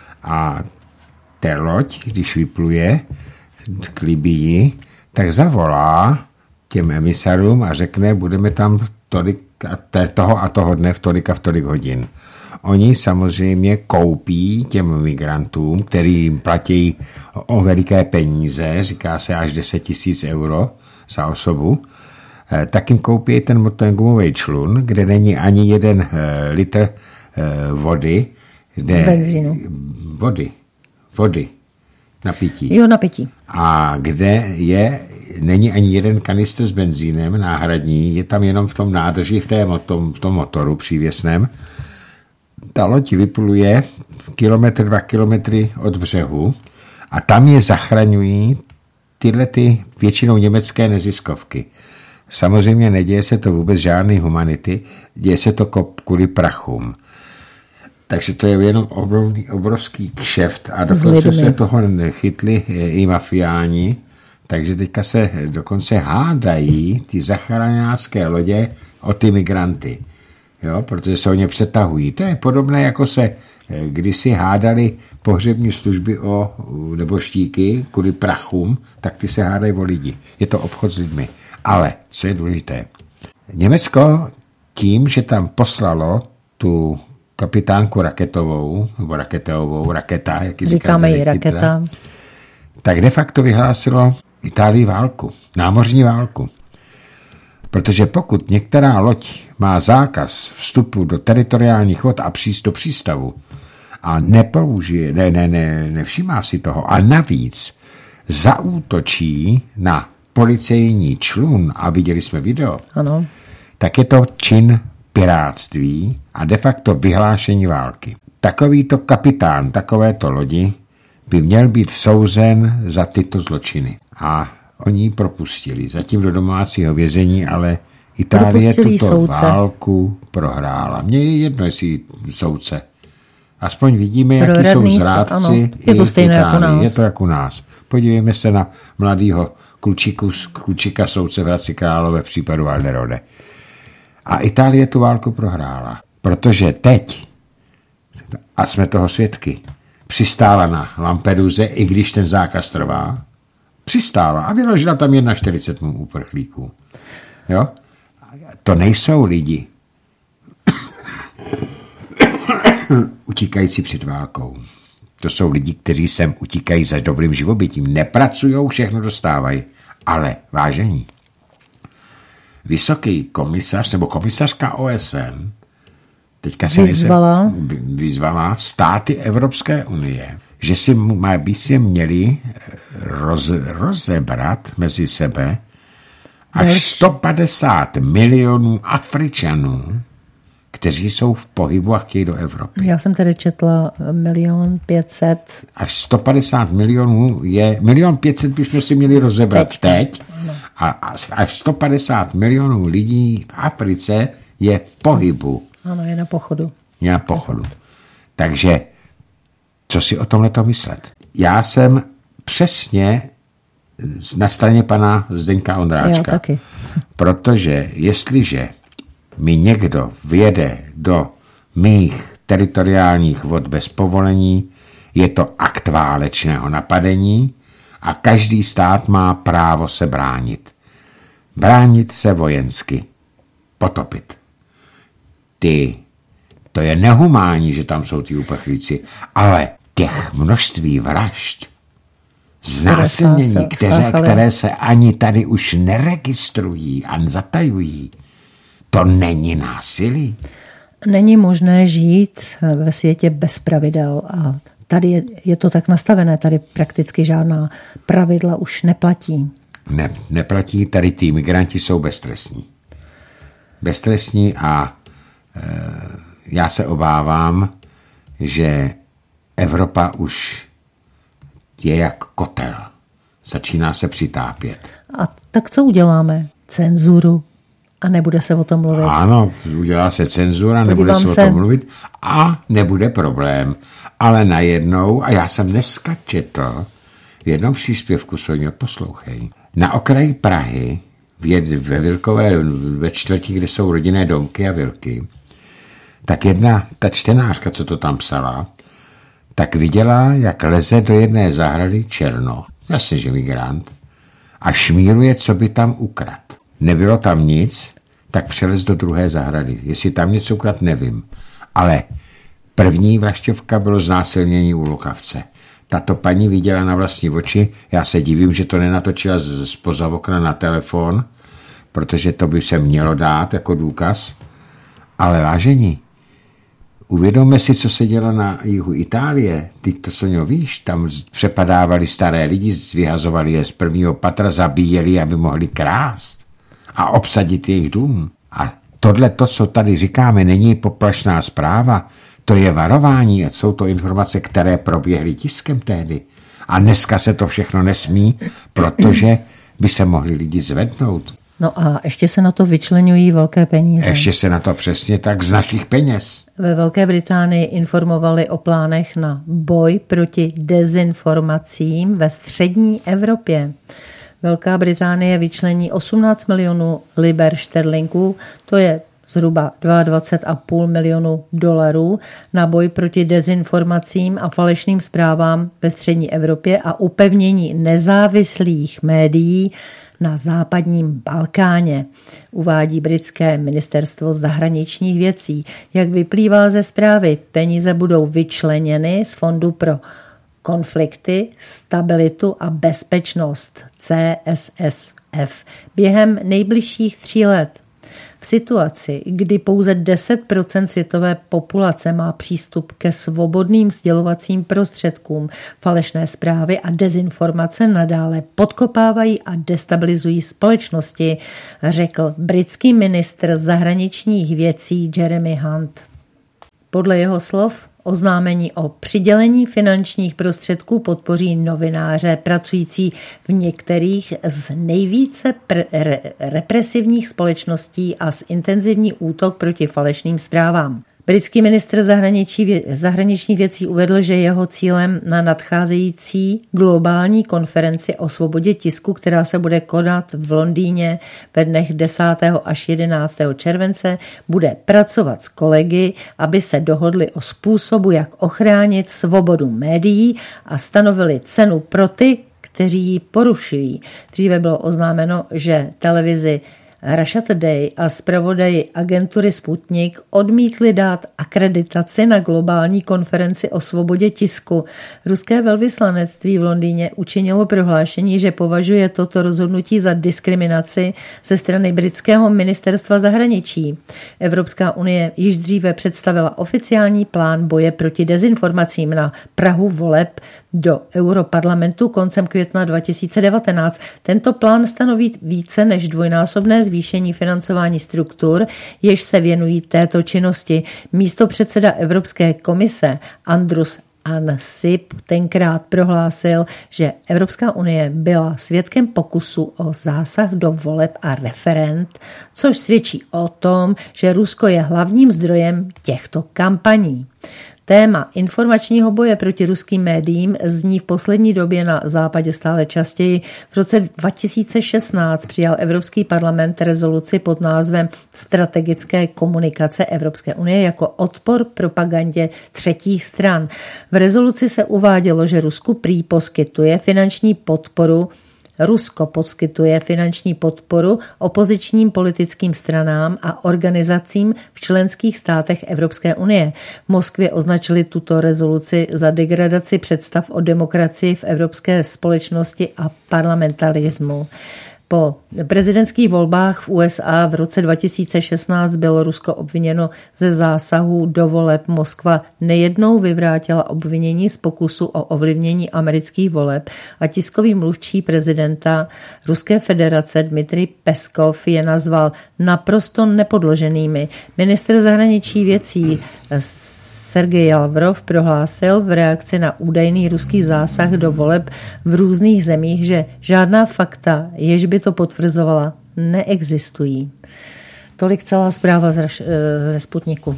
a ta loď, když vypluje k Libyi, tak zavolá těm emisarům a řekne, budeme tam tolik a toho a toho dne v tolik a v tolik hodin. Oni samozřejmě koupí těm migrantům, který jim platí o veliké peníze, říká se až deset tisíc euro za osobu, tak jim koupí ten motorový člun, kde není ani jeden litr vody. Kde, benzínu. Vody. Vody. Na pití. Jo, na pití. A kde je, není ani jeden kanistr s benzínem náhradní, je tam jenom v tom nádrži, v, té, tom, v tom motoru přívěsném. Ta loď vypluje kilometr, dva kilometry od břehu a tam je zachraňují tyhle ty většinou německé neziskovky. Samozřejmě neděje se to vůbec žádný humanity, děje se to kvůli prachům. Takže to je jenom obrovský, obrovský kšeft a dokonce se toho nechytli i mafiáni, takže teďka se dokonce hádají ty zachraňářské lodě o ty migranty, jo, protože se o ně přetahují. To je podobné, jako se kdysi hádali pohřební služby o neboštíky kvůli prachům, tak ty se hádají o lidi. Je to obchod s lidmi. Ale, co je důležité, Německo tím, že tam poslalo tu kapitánku raketovou, nebo raketovou, raketa, jak říkáme ji raketa, tak de facto vyhlásilo Itálii válku, námořní válku. Protože pokud některá loď má zákaz vstupu do teritoriálních vod a příst do přístavu a nepoužije, ne, ne, ne, nevšímá si toho a navíc zaútočí na policejní člun, a viděli jsme video, ano, tak je to čin pirátství a de facto vyhlášení války. Takovýto kapitán takovéto lodi by měl být souzen za tyto zločiny. A oni ji propustili zatím do domácího vězení, ale Itálie tuto soudce. válku prohrála. Mně je jedno, jestli soudce. Aspoň vidíme, jaký jsou zrádci. Je to stejné jako nás. Je to jako u nás. Podívejme se na mladýho klučiku, klučika soudce v Hradci Králové v případu Valderode. A Itálie tu válku prohrála, protože teď, a jsme toho svědky, přistála na Lampeduze, i když ten zákaz trvá, přistála a vyložila tam čtyřicet jedna uprchlíků. Jo? To nejsou lidi utíkající před válkou. To jsou lidi, kteří sem utíkají za dobrým živobytím. Nepracujou, všechno dostávají. Ale vážení, vysoký komisař nebo komisařka O S N teďka se vyzvala. vyzvala státy Evropské unie, že si, by si měli roz, rozebrat mezi sebe až sto padesát milionů Afričanů, kteří jsou v pohybu a chtějí do Evropy. Já jsem tedy četla milion pětset. Až sto padesát milionů je, milion pětset bychom si měli rozebrat teď, teď a až sto padesát milionů lidí v Africe je v pohybu. Ano, je na pochodu. Je na pochodu. Takže co si o tomhle to myslet? Já jsem přesně na straně pana Zdeňka Ondráčka. Já taky. Protože jestliže mi někdo vjede do mých teritoriálních vod bez povolení, je to akt válečného napadení a každý stát má právo se bránit. Bránit se vojensky. Potopit. Ty, to je nehumánní, že tam jsou ty uprchlíci, ale těch množství vražd, znásilnění, které, které se ani tady už neregistrují a zatajují, to není násilí. Není možné žít ve světě bez pravidel a tady je, je to tak nastavené, tady prakticky žádná pravidla už neplatí. Ne, neplatí, tady ty migranti jsou beztrestní. Beztrestní a e, já se obávám, že Evropa už je jak kotel. Začíná se přitápět. A tak co uděláme? Cenzuru? A nebude se o tom mluvit. Ano, udělá se cenzura, Podívám nebude se, se o tom mluvit a nebude problém. Ale najednou, a já jsem dneska četl v jednom příspěvku, Soňo, poslouchej, na okraji Prahy, ve Vilkové, ve čtvrtí, kde jsou rodinné domky a vilky, tak jedna, ta čtenářka, co to tam psala, tak viděla, jak leze do jedné zahrady černoch, jasně, že migrant, a šmíruje, co by tam ukrad. Nebylo tam nic, tak přelez do druhé zahrady. Jestli tam něco ukrad, nevím. Ale první vlašťovka bylo znásilnění u Lukavce. Tato paní viděla na vlastní oči, já se divím, že to nenatočila zpoza okna na telefon, protože to by se mělo dát jako důkaz. Ale vážení, uvědomme si, co se dělo na jihu Itálie. Ty to, Soňo, víš, tam přepadávali staré lidi, vyhazovali je z prvního patra, zabíjeli, aby mohli krást a obsadit jejich dům. A tohle, to, co tady říkáme, není poplašná zpráva, to je varování a jsou to informace, které proběhly tiskem tehdy. A dneska se to všechno nesmí, protože by se mohli lidi zvednout. No a ještě se na to vyčleňují velké peníze. Ještě se na to přesně tak z našich peněz. Ve Velké Británii informovali o plánech na boj proti dezinformacím ve střední Evropě. Velká Británie vyčlení osmnáct milionů liber šterlinků, to je zhruba dvacet dva a půl milionu dolarů na boj proti dezinformacím a falešným zprávám ve střední Evropě a upevnění nezávislých médií na západním Balkáně, uvádí britské ministerstvo zahraničních věcí. Jak vyplývá ze zprávy, peníze budou vyčleněny z Fondu pro konflikty, stabilitu a bezpečnost C S S F během nejbližších tří let. V situaci, kdy pouze deset procent světové populace má přístup ke svobodným sdělovacím prostředkům, falešné zprávy a dezinformace nadále podkopávají a destabilizují společnosti, řekl britský ministr zahraničních věcí Jeremy Hunt. Podle jeho slov oznámení o přidělení finančních prostředků podpoří novináře pracující v některých z nejvíce pr- re- represivních společností a z intenzivní útok proti falešným zprávám. Britský ministr zahraničí, zahraničních věcí uvedl, že jeho cílem na nadcházející globální konferenci o svobodě tisku, která se bude konat v Londýně ve dnech desátého až jedenáctého července, bude pracovat s kolegy, aby se dohodli o způsobu, jak ochránit svobodu médií a stanovili cenu pro ty, kteří ji porušují. Dříve bylo oznámeno, že televizi Russia Today a zpravodaji agentury Sputnik odmítli dát akreditaci na globální konferenci o svobodě tisku. Ruské velvyslanectví v Londýně učinilo prohlášení, že považuje toto rozhodnutí za diskriminaci ze strany britského ministerstva zahraničí. Evropská unie již dříve představila oficiální plán boje proti dezinformacím na prahu voleb do Europarlamentu koncem května dva tisíce devatenáct. Tento plán stanoví více než dvojnásobné zvýšení financování struktur, jež se věnují této činnosti. Místopředseda Evropské komise Andrus Ansip tenkrát prohlásil, že Evropská unie byla svědkem pokusu o zásah do voleb a referend, což svědčí o tom, že Rusko je hlavním zdrojem těchto kampaní. Téma informačního boje proti ruským médiím zní v poslední době na západě stále častěji. V roce dva tisíce šestnáct přijal Evropský parlament rezoluci pod názvem Strategické komunikace Evropské unie jako odpor propagandě třetích stran. V rezoluci se uvádělo, že Rusku prý poskytuje finanční podporu Rusko poskytuje finanční podporu opozičním politickým stranám a organizacím v členských státech Evropské unie. V Moskvě označili tuto rezoluci za degradaci představ o demokracii v evropské společnosti a parlamentarismu. Po prezidentských volbách v U S A v roce dva tisíce šestnáct bylo Rusko obviněno ze zásahů do voleb. Moskva nejednou vyvrátila obvinění z pokusu o ovlivnění amerických voleb a tiskový mluvčí prezidenta Ruské federace Dmitrij Peskov je nazval naprosto nepodloženými. Ministr zahraničí věcí Sergej Lavrov prohlásil v reakci na údajný ruský zásah do voleb v různých zemích, že žádná fakta, jež by to potvrzovala, neexistují. Tolik celá zpráva ze Sputniku.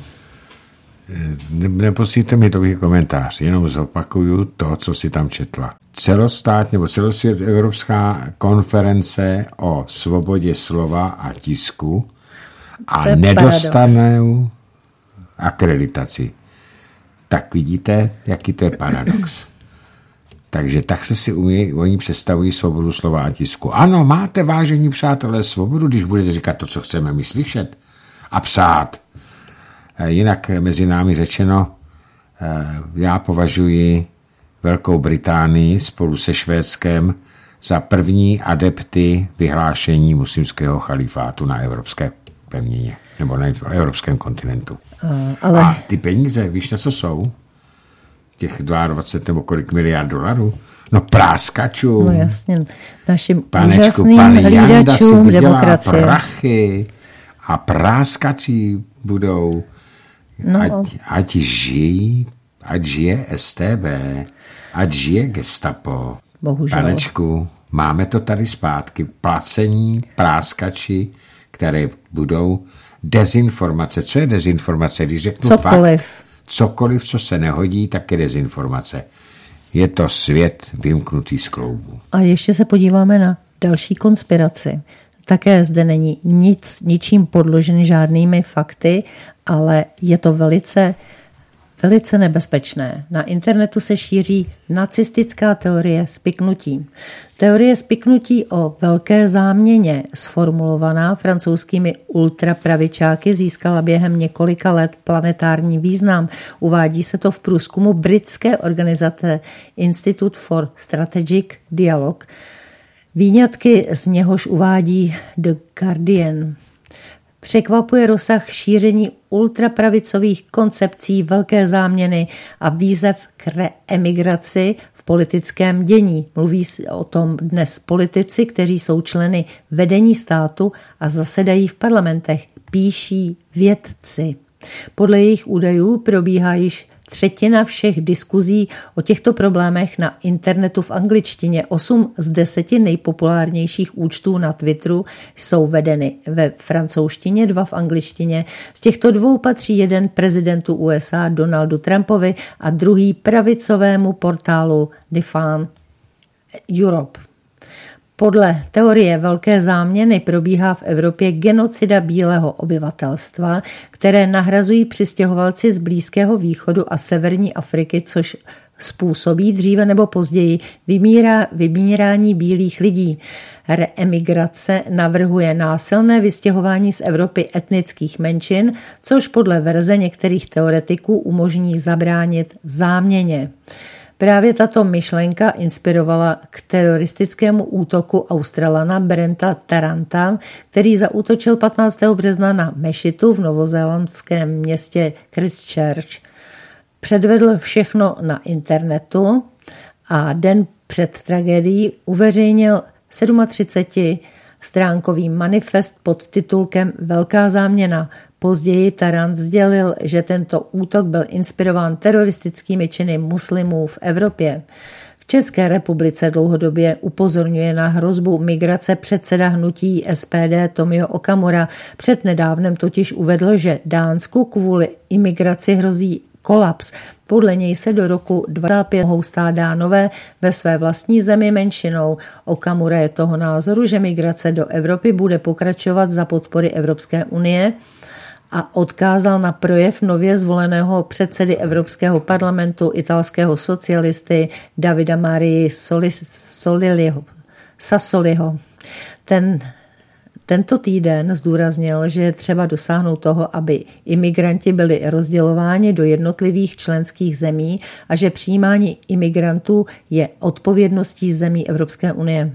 Neposíte mi takový komentář, jenom zopakuju to, co si tam četla. Celostátní nebo celosvět Evropská konference o svobodě slova a tisku a nedostanou akreditaci. Tak vidíte, jaký to je paradox. Takže tak se si umí, oni představují svobodu slova a tisku. Ano, máte, vážení přátelé, svobodu, když budete říkat to, co chceme my slyšet a psát. Jinak mezi námi řečeno, já považuji Velkou Británii spolu se Švédskem za první adepty vyhlášení muslimského chalifátu na evropské pevnině nebo na evropském kontinentu. Uh, ale... A ty peníze, víš, na co jsou? Těch dvacet dva nebo kolik miliard dolarů? No práskačům. No jasně, našim Panečku, úžasným hlídačům demokracie. Prachy a práskači budou, no. ať, ať žijí, ať žije S T B, ať žije Gestapo. Bohužel. Panečku, máme to tady zpátky. Placení práskači, které budou dezinformace. Co je dezinformace? Když řeknu cokoliv. Fakt, cokoliv, co se nehodí, tak je dezinformace. Je to svět vymknutý z kloubu. A ještě se podíváme na další konspiraci. Také zde není nic, ničím podložen žádnými fakty, ale je to velice, velice nebezpečné. Na internetu se šíří nacistická teorie spiknutí. Teorie spiknutí o velké záměně, sformulovaná francouzskými ultrapravičáky, získala během několika let planetární význam. Uvádí se to v průzkumu britské organizace Institute for Strategic Dialogue. Výňatky z něhož uvádí The Guardian. Překvapuje rozsah šíření ultrapravicových koncepcí velké záměny a výzev k reemigraci v politickém dění. Mluví o tom dnes politici, kteří jsou členy vedení státu a zasedají v parlamentech, píší vědci. Podle jejich údajů probíhá již třetina všech diskuzí o těchto problémech na internetu v angličtině. Osm z deseti nejpopulárnějších účtů na Twitteru jsou vedeny ve francouzštině, dva v angličtině. Z těchto dvou patří jeden prezidentu U S A Donaldu Trumpovi a druhý pravicovému portálu Defend Europe. Podle teorie velké záměny probíhá v Evropě genocida bílého obyvatelstva, které nahrazují přistěhovalci z Blízkého východu a severní Afriky, což způsobí dříve nebo později vymírá, vymírání bílých lidí. Reemigrace navrhuje násilné vystěhování z Evropy etnických menšin, což podle verze některých teoretiků umožní zabránit záměně. Právě tato myšlenka inspirovala k teroristickému útoku Australana Brenta Tarranta, který zaútočil patnáctého března na mešitu v novozélandském městě Christchurch. Předvedl všechno na internetu a den před tragédií uveřejnil třicetisedmistránkový manifest pod titulkem Velká záměna. Později Tarrant sdělil, že tento útok byl inspirován teroristickými činy muslimů v Evropě. V České republice dlouhodobě upozorňuje na hrozbu migrace předseda hnutí S P D Tomio Okamura. Před nedávnem totiž uvedl, že Dánsku kvůli imigraci hrozí kolaps. Podle něj se do roku dvacet pět mohou stát Dánové ve své vlastní zemi menšinou. Okamura je toho názoru, že migrace do Evropy bude pokračovat za podpory Evropské unie a odkázal na projev nově zvoleného předsedy Evropského parlamentu italského socialisty Davida Marii Soliliho, Sassoliho. Ten Tento týden zdůraznil, že je třeba dosáhnout toho, aby imigranti byli rozdělováni do jednotlivých členských zemí a že přijímání imigrantů je odpovědností zemí Evropské unie.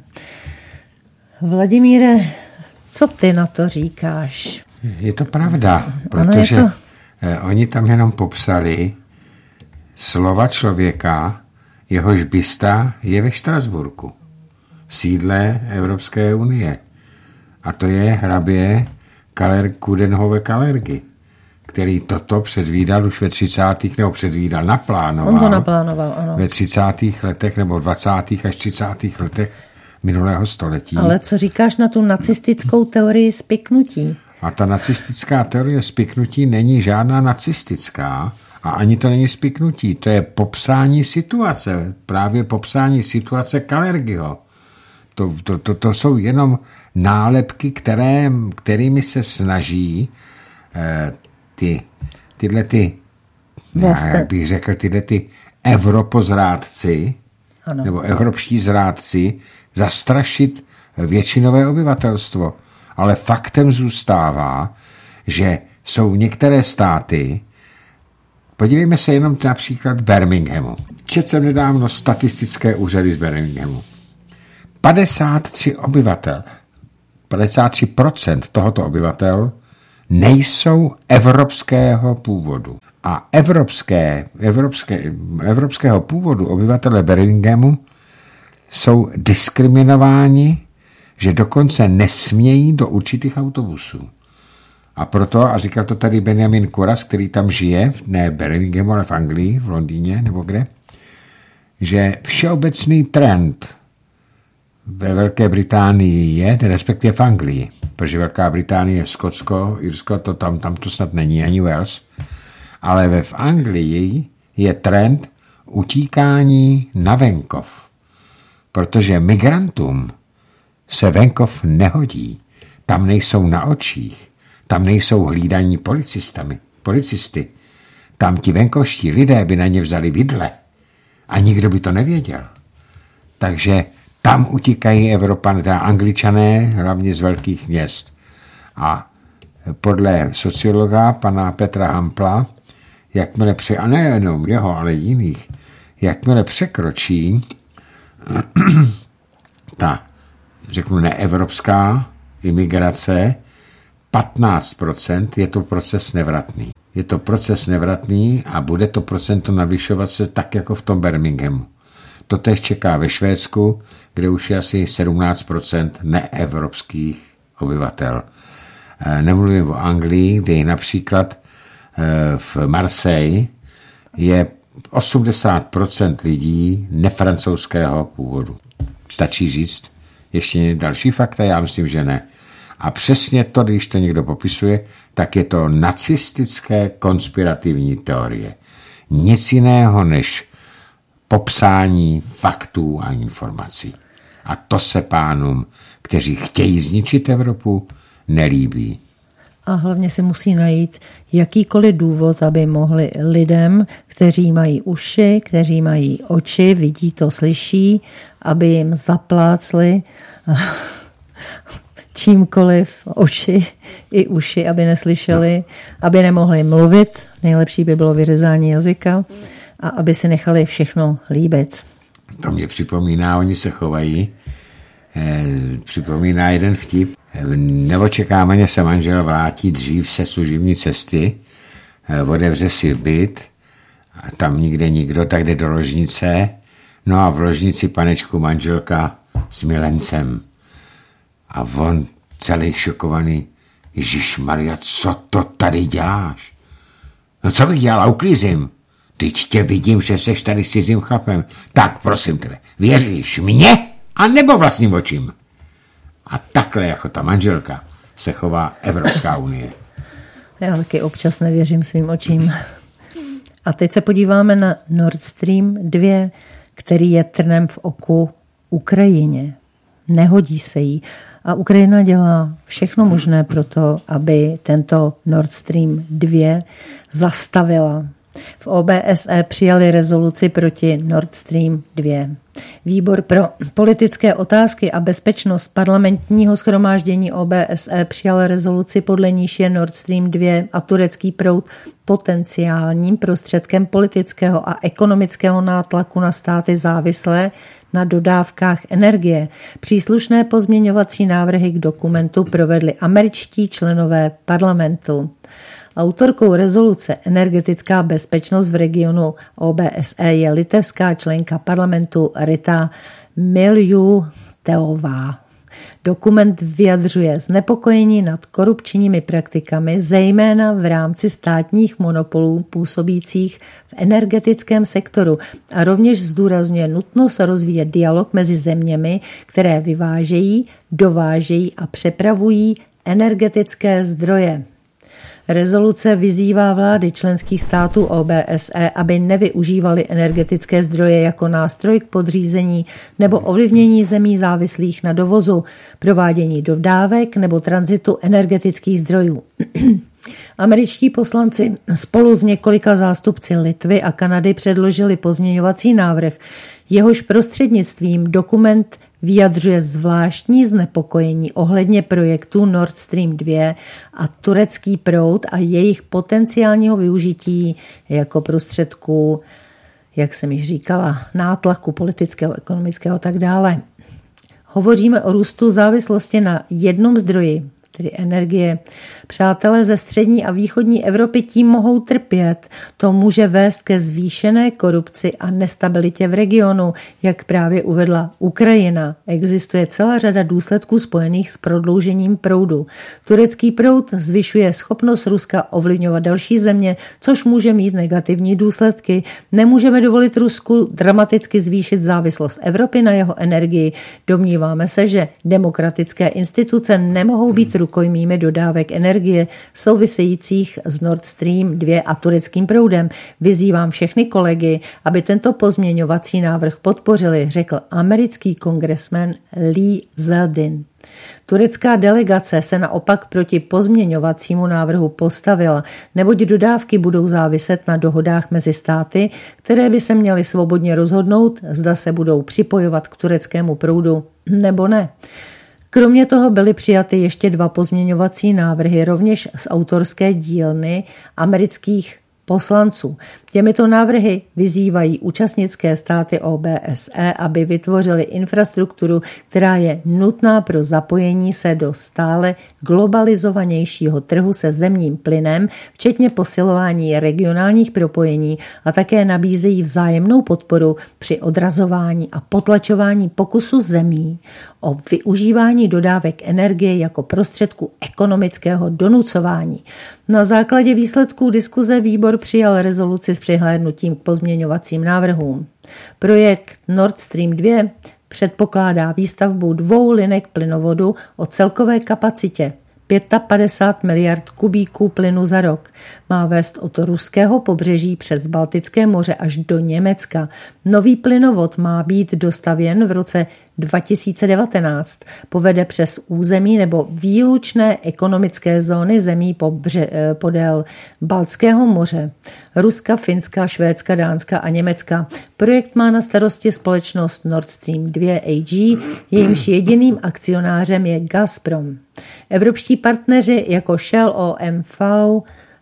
Vladimíre, co ty na to říkáš? Je to pravda, protože ano, to... oni tam jenom popsali slova člověka, jehož bysta je ve Štrasburku, v sídle Evropské unie. A to je hrabě Coudenhove-Kalergi, který toto předvídal už ve třicátých nebo předvídal, naplánoval. On to naplánoval, ano. Ve třicátých letech nebo dvacátých až třicátých letech minulého století. Ale co říkáš na tu nacistickou teorii spiknutí? A ta nacistická teorie spiknutí není žádná nacistická a ani to není spiknutí. To je popsání situace, právě popsání situace Kalergiho. To, to, to, to jsou jenom nálepky, které, kterými se snaží eh, ty, tyhle ty, já, jak bych řekl, tyhle ty evropozrádci, ano, nebo evropští zrádci zastrašit většinové obyvatelstvo. Ale faktem zůstává, že jsou některé státy, podívejme se jenom například Birminghamu. Četl jsem nedávno statistické úřady z Birminghamu. padesát tři obyvatel, padesát tři procent tohoto obyvatel nejsou evropského původu. A evropské, evropské, evropského původu obyvatele Birminghamu jsou diskriminováni, že dokonce nesmějí do určitých autobusů. A proto, a říkal to tady Benjamin Kuras, který tam žije, ne v Birminghamu, ale v Anglii, v Londýně nebo kde, že všeobecný trend ve Velké Británii je, respektive v Anglii, protože Velká Británie, Skotsko, Irsko, to tam, tam to snad není, ani Wales, ale ve v Anglii je trend utíkání na venkov, protože migrantům se venkov nehodí, tam nejsou na očích, tam nejsou hlídaní policistami, policisty, tam ti venkovští lidé by na ně vzali vidle a nikdo by to nevěděl. Takže tam utíkají Evropané, teda Angličané, hlavně z velkých měst. A podle sociologa pana Petra Hampla, jakmile pře, a nejenom jeho, ale jiných, jakmile překročí ta, řeknu, neevropská imigrace patnáct procent, je to proces nevratný. Je to proces nevratný a bude to procento navyšovat se tak, jako v tom Birminghamu. To též čeká ve Švédsku, kde už je asi sedmnáct procent neevropských obyvatel. Nemluvím o Anglii, kde je například v Marseille je osmdesát procent lidí nefrancouzského původu. Stačí říct ještě další fakta? Já myslím, že ne. A přesně to, když to někdo popisuje, tak je to nacistické konspirativní teorie. Nic jiného než popsání faktů a informací. A to se pánům, kteří chtějí zničit Evropu, nelíbí. A hlavně si musí najít jakýkoliv důvod, aby mohli lidem, kteří mají uši, kteří mají oči, vidí to, slyší, aby jim zaplácli čímkoliv oči i uši, aby neslyšeli, no. aby nemohli mluvit, nejlepší by bylo vyřezání jazyka, a aby si nechali všechno líbit. To mě připomíná, oni se chovají, eh, připomíná jeden vtip. Neočekávaně se manžel vrátí dřív se služební cesty, eh, otevře si byt, a tam nikde nikdo, tak jde do ložnice, No a v ložnici panečku manželka s milencem. A on celý šokovaný. Ježišmarja, co to tady děláš? No co bych dělal, uklízím. Teď tě vidím, že seš tady s cizím chlapem. Tak prosím tebe, věříš mě a nebo vlastním očím? A takhle jako ta manželka se chová Evropská unie. Já taky občas nevěřím svým očím. A teď se podíváme na Nord Stream dva, který je trnem v oku Ukrajině. Nehodí se jí. A Ukrajina dělá všechno možné pro to, aby tento Nord Stream dva zastavila. V O B S E přijali rezoluci proti Nord Stream dva. Výbor pro politické otázky a bezpečnost parlamentního shromáždění O B S E přijal rezoluci, podle níž je Nord Stream dva a turecký proud potenciálním prostředkem politického a ekonomického nátlaku na státy závislé na dodávkách energie. Příslušné pozměňovací návrhy k dokumentu provedli američtí členové parlamentu. Autorkou rezoluce Energetická bezpečnost v regionu O B S E je litevská členka parlamentu Rita Miljuteová. Dokument vyjadřuje znepokojení nad korupčními praktikami, zejména v rámci státních monopolů působících v energetickém sektoru, a rovněž zdůrazňuje nutnost rozvíjet dialog mezi zeměmi, které vyvážejí, dovážejí a přepravují energetické zdroje. Rezoluce vyzývá vlády členských států O B S E, aby nevyužívaly energetické zdroje jako nástroj k podřízení nebo ovlivnění zemí závislých na dovozu, provádění dodávek nebo tranzitu energetických zdrojů. Američtí poslanci spolu s několika zástupci Litvy a Kanady předložili pozměňovací návrh, jehož prostřednictvím dokument vyjadřuje zvláštní znepokojení ohledně projektu Nord Stream dva a turecký proud a jejich potenciálního využití jako prostředků, jak jsem již říkala, nátlaku politického, ekonomického a tak dále. Hovoříme o růstu závislosti na jednom zdroji, tedy energie. Přátelé ze střední a východní Evropy tím mohou trpět. To může vést ke zvýšené korupci a nestabilitě v regionu, jak právě uvedla Ukrajina. Existuje celá řada důsledků spojených s prodloužením proudu. Turecký proud zvyšuje schopnost Ruska ovlivňovat další země, což může mít negativní důsledky. Nemůžeme dovolit Rusku dramaticky zvýšit závislost Evropy na jeho energii. Domníváme se, že demokratické instituce nemohou být rukojmími dodávek energie souvisejících s Nord Stream dva a tureckým proudem. Vyzývám všechny kolegy, aby tento pozměňovací návrh podpořili, řekl americký kongresmen Lee Zeldin. Turecká delegace se naopak proti pozměňovacímu návrhu postavila, neboť dodávky budou záviset na dohodách mezi státy, které by se měly svobodně rozhodnout, zda se budou připojovat k tureckému proudu nebo ne. Kromě toho byly přijaty ještě dva pozměňovací návrhy, rovněž z autorské dílny amerických poslanců. Těmito návrhy vyzývají účastnické státy O B S E, aby vytvořily infrastrukturu, která je nutná pro zapojení se do stále globalizovanějšího trhu se zemním plynem, včetně posilování regionálních propojení, a také nabízejí vzájemnou podporu při odrazování a potlačování pokusu zemí o využívání dodávek energie jako prostředku ekonomického donucování. Na základě výsledků diskuze výbor přijal rezoluci s přihlédnutím k pozměňovacím návrhům. Projekt Nord Stream dva předpokládá výstavbu dvou linek plynovodu o celkové kapacitě padesát pět miliard kubíků plynu za rok. Má vést od ruského pobřeží přes Baltické moře až do Německa. Nový plynovod má být dostavěn v roce dva tisíce devatenáct. Povede přes území nebo výlučné ekonomické zóny zemí pobře, podél Baltského moře. Ruska, Finska, Švédska, Dánska a Německa. Projekt má na starosti společnost Nord Stream dva A G, jejímž jediným akcionářem je Gazprom. Evropští partneři jako Shell, O M V,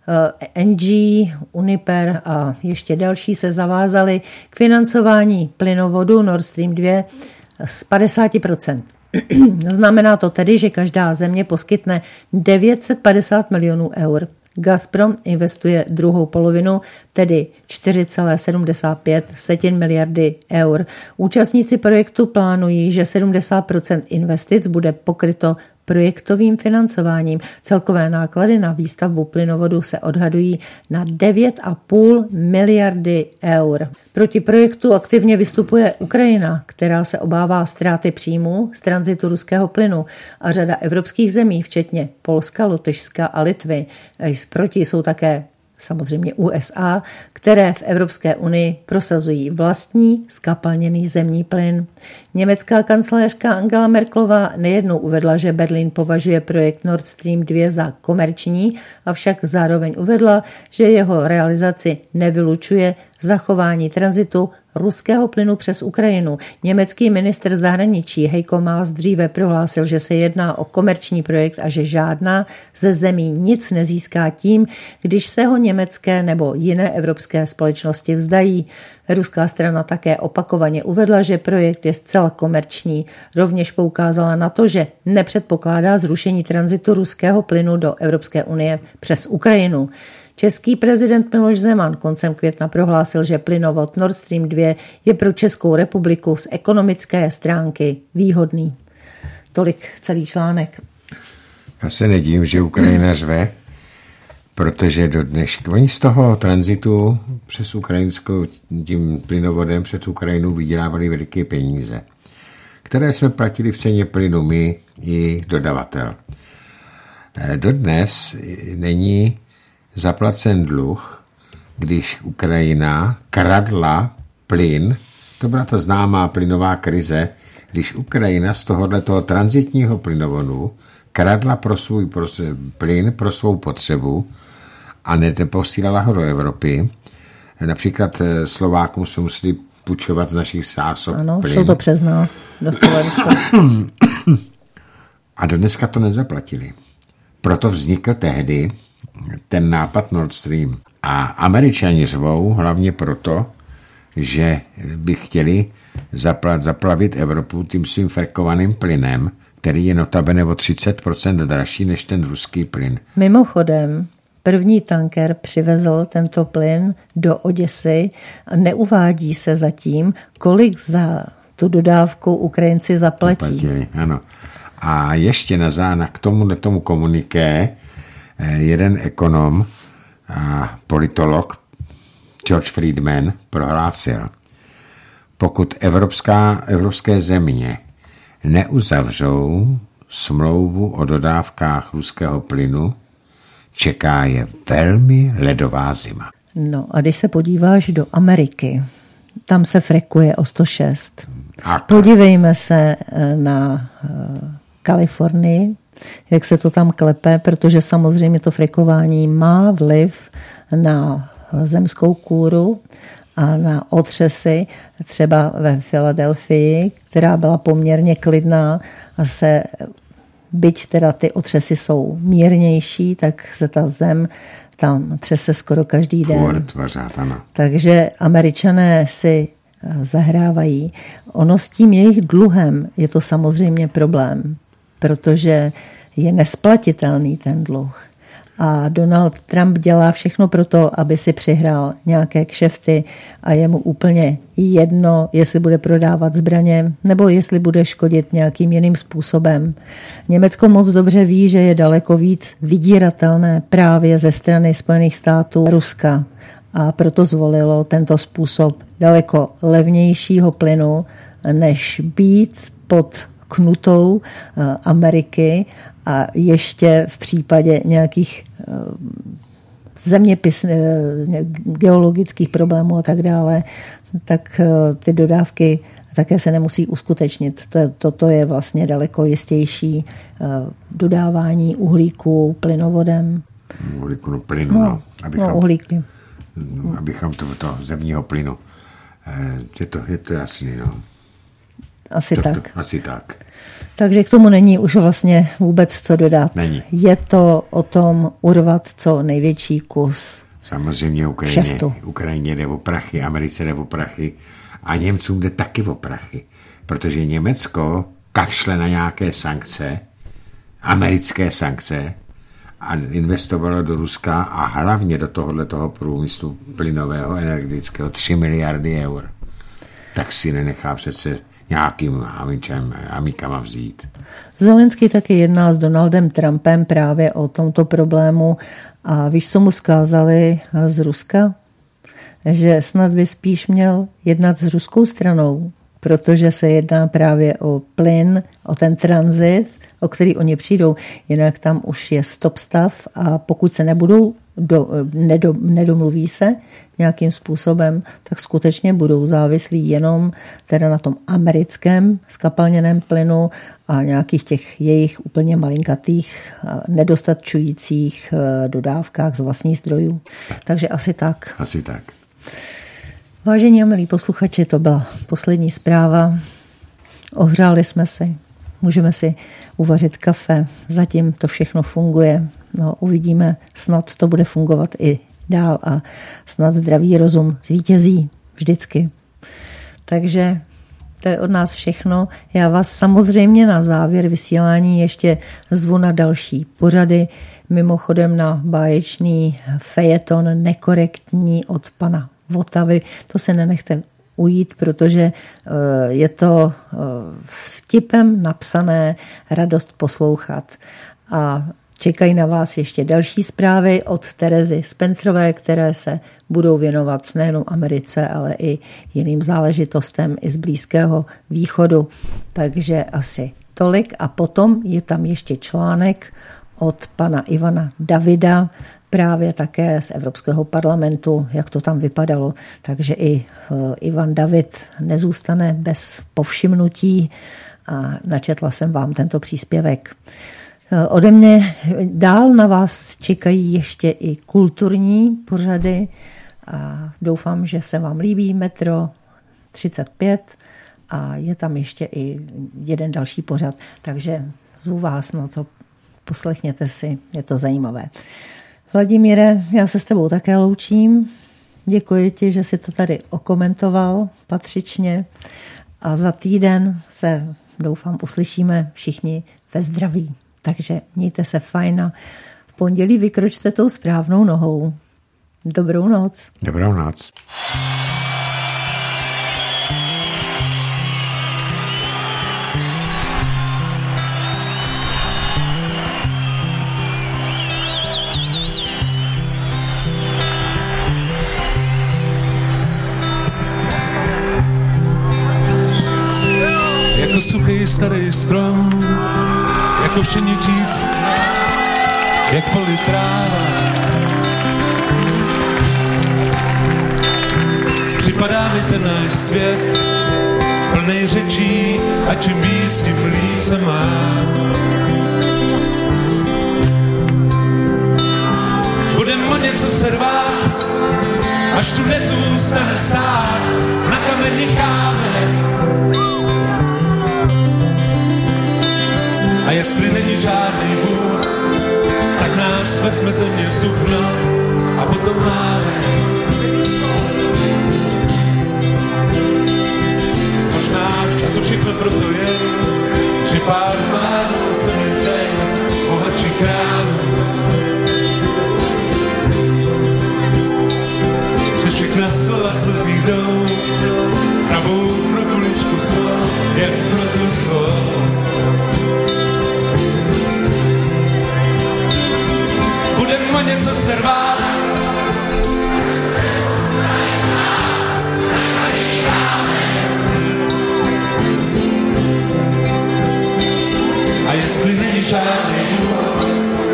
N G, Uniper a ještě další se zavázali k financování plynovodu Nord Stream dva z padesát procent. Znamená to tedy, že každá země poskytne devět set padesát milionů eur. Gazprom investuje druhou polovinu, tedy čtyři celé sedmdesát pět miliardy eur. Účastníci projektu plánují, že sedmdesát procent investic bude pokryto projektovým financováním. Celkové náklady na výstavbu plynovodu se odhadují na devět celé pět miliardy eur. Proti projektu aktivně vystupuje Ukrajina, která se obává ztráty příjmů z tranzitu ruského plynu a řada evropských zemí, včetně Polska, Lotyšska a Litvy. Proti jsou také samozřejmě U S A, které v Evropské unii prosazují vlastní skapalněný zemní plyn. Německá kancléřka Angela Merkelová nejednou uvedla, že Berlín považuje projekt Nord Stream dva za komerční, avšak zároveň uvedla, že jeho realizaci nevylučuje zachování tranzitu ruského plynu přes Ukrajinu. Německý ministr zahraničí Heiko Maas dříve prohlásil, že se jedná o komerční projekt a že žádná ze zemí nic nezíská tím, když se ho německé nebo jiné evropské společnosti vzdají. Ruská strana také opakovaně uvedla, že projekt je zcela komerční. Rovněž poukázala na to, že nepředpokládá zrušení tranzitu ruského plynu do Evropské unie přes Ukrajinu. Český prezident Miloš Zeman koncem května prohlásil, že plynovod Nord Stream dva je pro Českou republiku z ekonomické stránky výhodný. Tolik celý článek. Já se nedím, že Ukrajina řve, protože do dneška oni z toho tranzitu přes Ukrajinskou, tím plynovodem přes Ukrajinu vydělávali veliké peníze, které jsme platili v ceně plynu my i dodavatel. Dodnes není zaplacen dluh, když Ukrajina kradla plyn, to byla ta známá plynová krize, když Ukrajina z tohoto tranzitního plynovodu kradla pro svůj pro, plyn pro svou potřebu a neposílala ho do Evropy. Například Slovákům jsme museli půjčovat z našich zásob ano, plyn. šlo to přes nás do Slovenska. A do dneska to nezaplatili. Proto vznikl tehdy ten nápad Nord Stream. A Američani řvou hlavně proto, že by chtěli zaplat, zaplavit Evropu tím svým frekovaným plynem, který je notabene o třicet procent dražší než ten ruský plyn. Mimochodem, první tanker přivezl tento plyn do Oděsy a neuvádí se zatím, kolik za tu dodávku Ukrajinci zaplatí. Zaplatili, ano. A ještě na zána k tomu, tomu komuniké jeden ekonom a politolog George Friedman prohlásil, pokud evropská, evropské země neuzavřou smlouvu o dodávkách ruského plynu, čeká je velmi ledová zima. No a když se podíváš do Ameriky, tam se frekuje o sto šest. A podívejme se na Kalifornii, jak se to tam klepe, protože samozřejmě to frekování má vliv na zemskou kůru a na otřesy, třeba ve Filadelfii, která byla poměrně klidná a se, byť teda ty otřesy jsou mírnější, tak se ta zem tam třese skoro každý den. Takže Američané si zahrávají. Ono s tím jejich dluhem je to samozřejmě problém, protože je nesplatitelný ten dluh. A Donald Trump dělá všechno pro to, aby si přihrál nějaké kšefty a je mu úplně jedno, jestli bude prodávat zbraně nebo jestli bude škodit nějakým jiným způsobem. Německo moc dobře ví, že je daleko víc vydíratelné právě ze strany Spojených států a Ruska. A proto zvolilo tento způsob daleko levnějšího plynu, než být pod knutou Ameriky a ještě v případě nějakých zeměpisných, geologických problémů a tak dále, tak ty dodávky také se nemusí uskutečnit. Toto je vlastně daleko jistější dodávání uhlíku plynovodem. Uhlíku, no plynu, no. no, abychom, no uhlíky. Abychom to, to zemního plynu. Je to, je to jasný, no. Asi to, tak. To, asi tak. Takže k tomu není už vlastně vůbec co dodat. Není. Je to o tom urvat co největší kus samozřejmě Ukrajině, Ukrajině jde o prachy, Americe jde o prachy a Němcům jde taky o prachy. Protože Německo kašle na nějaké sankce, americké sankce, a investovalo do Ruska a hlavně do tohohle toho průmyslu plynového, energetického tři miliardy eur, tak si nenechá přece nějakým amičem, amikama vzít. Zelenský taky jedná s Donaldem Trumpem právě o tomto problému a víš, co mu zkázali z Ruska? Že snad by spíš měl jednat s ruskou stranou, protože se jedná právě o plyn, o ten tranzit, o který oni přijdou, jinak tam už je stop stav a pokud se nebudou, do, nedo, nedomluví se nějakým způsobem, tak skutečně budou závislí jenom teda na tom americkém skapalněném plynu a nějakých těch jejich úplně malinkatých, nedostačujících dodávkách z vlastních zdrojů. Takže asi tak. Asi tak. Vážení a milí posluchači, to byla poslední zpráva. Ohřáli jsme si, můžeme si uvařit kafe, zatím to všechno funguje. No, uvidíme, snad to bude fungovat i dál a snad zdravý rozum zvítězí vždycky. Takže to je od nás všechno. Já vás samozřejmě na závěr vysílání ještě zvu na další pořady, mimochodem na báječný fejeton Nekorektní od pana Votavy. To se nenechte ujít, protože je to s vtipem napsané, radost poslouchat. A čekají na vás ještě další zprávy od Terezy Spencerové, které se budou věnovat nejenom Americe, ale i jiným záležitostem i z Blízkého východu. Takže asi tolik. A potom je tam ještě článek od pana Ivana Davida, právě také z Evropského parlamentu, jak to tam vypadalo. Takže i Ivan David nezůstane bez povšimnutí a načetla jsem vám tento příspěvek. Ode mě dál na vás čekají ještě i kulturní pořady a doufám, že se vám líbí Metro třicet pět a je tam ještě i jeden další pořad, takže zvu vás na to, poslechněte si, je to zajímavé. Vladimíre, já se s tebou také loučím, děkuji ti, že jsi to tady okomentoval patřičně a za týden se, doufám, uslyšíme všichni ve zdraví. Takže mějte se fajn a v pondělí vykročte tou správnou nohou. Dobrou noc. Dobrou noc. Jako suchý starý strom, jako všeničíc, jak poli tráva. Připadá mi ten náš svět, plnej řečí, a čím víc, tím líp se má. Budem o něco se rvát, až tu nezůstane stát na kameni kámen. A jestli není žádný Bůh, tak nás vezme země vzduchno a potom máme. Možná a to všechno proto je, že pár pánů chce mi ten bohatší krám. Přes všechna slova, co z nich jdou, pravou pro kuličku svou, jen pro tu svou. Budem o něco se rvát, a jestli není žádný Bůh,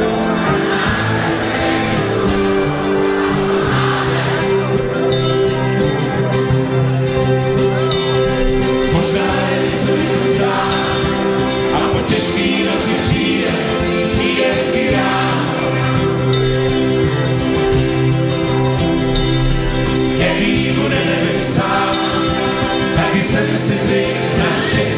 možná jen co jdu zdát, a po těžký noci přijde, přijde hezký ráno. Jaký bude, nevím sám, taky jsem si zvyk na všechno.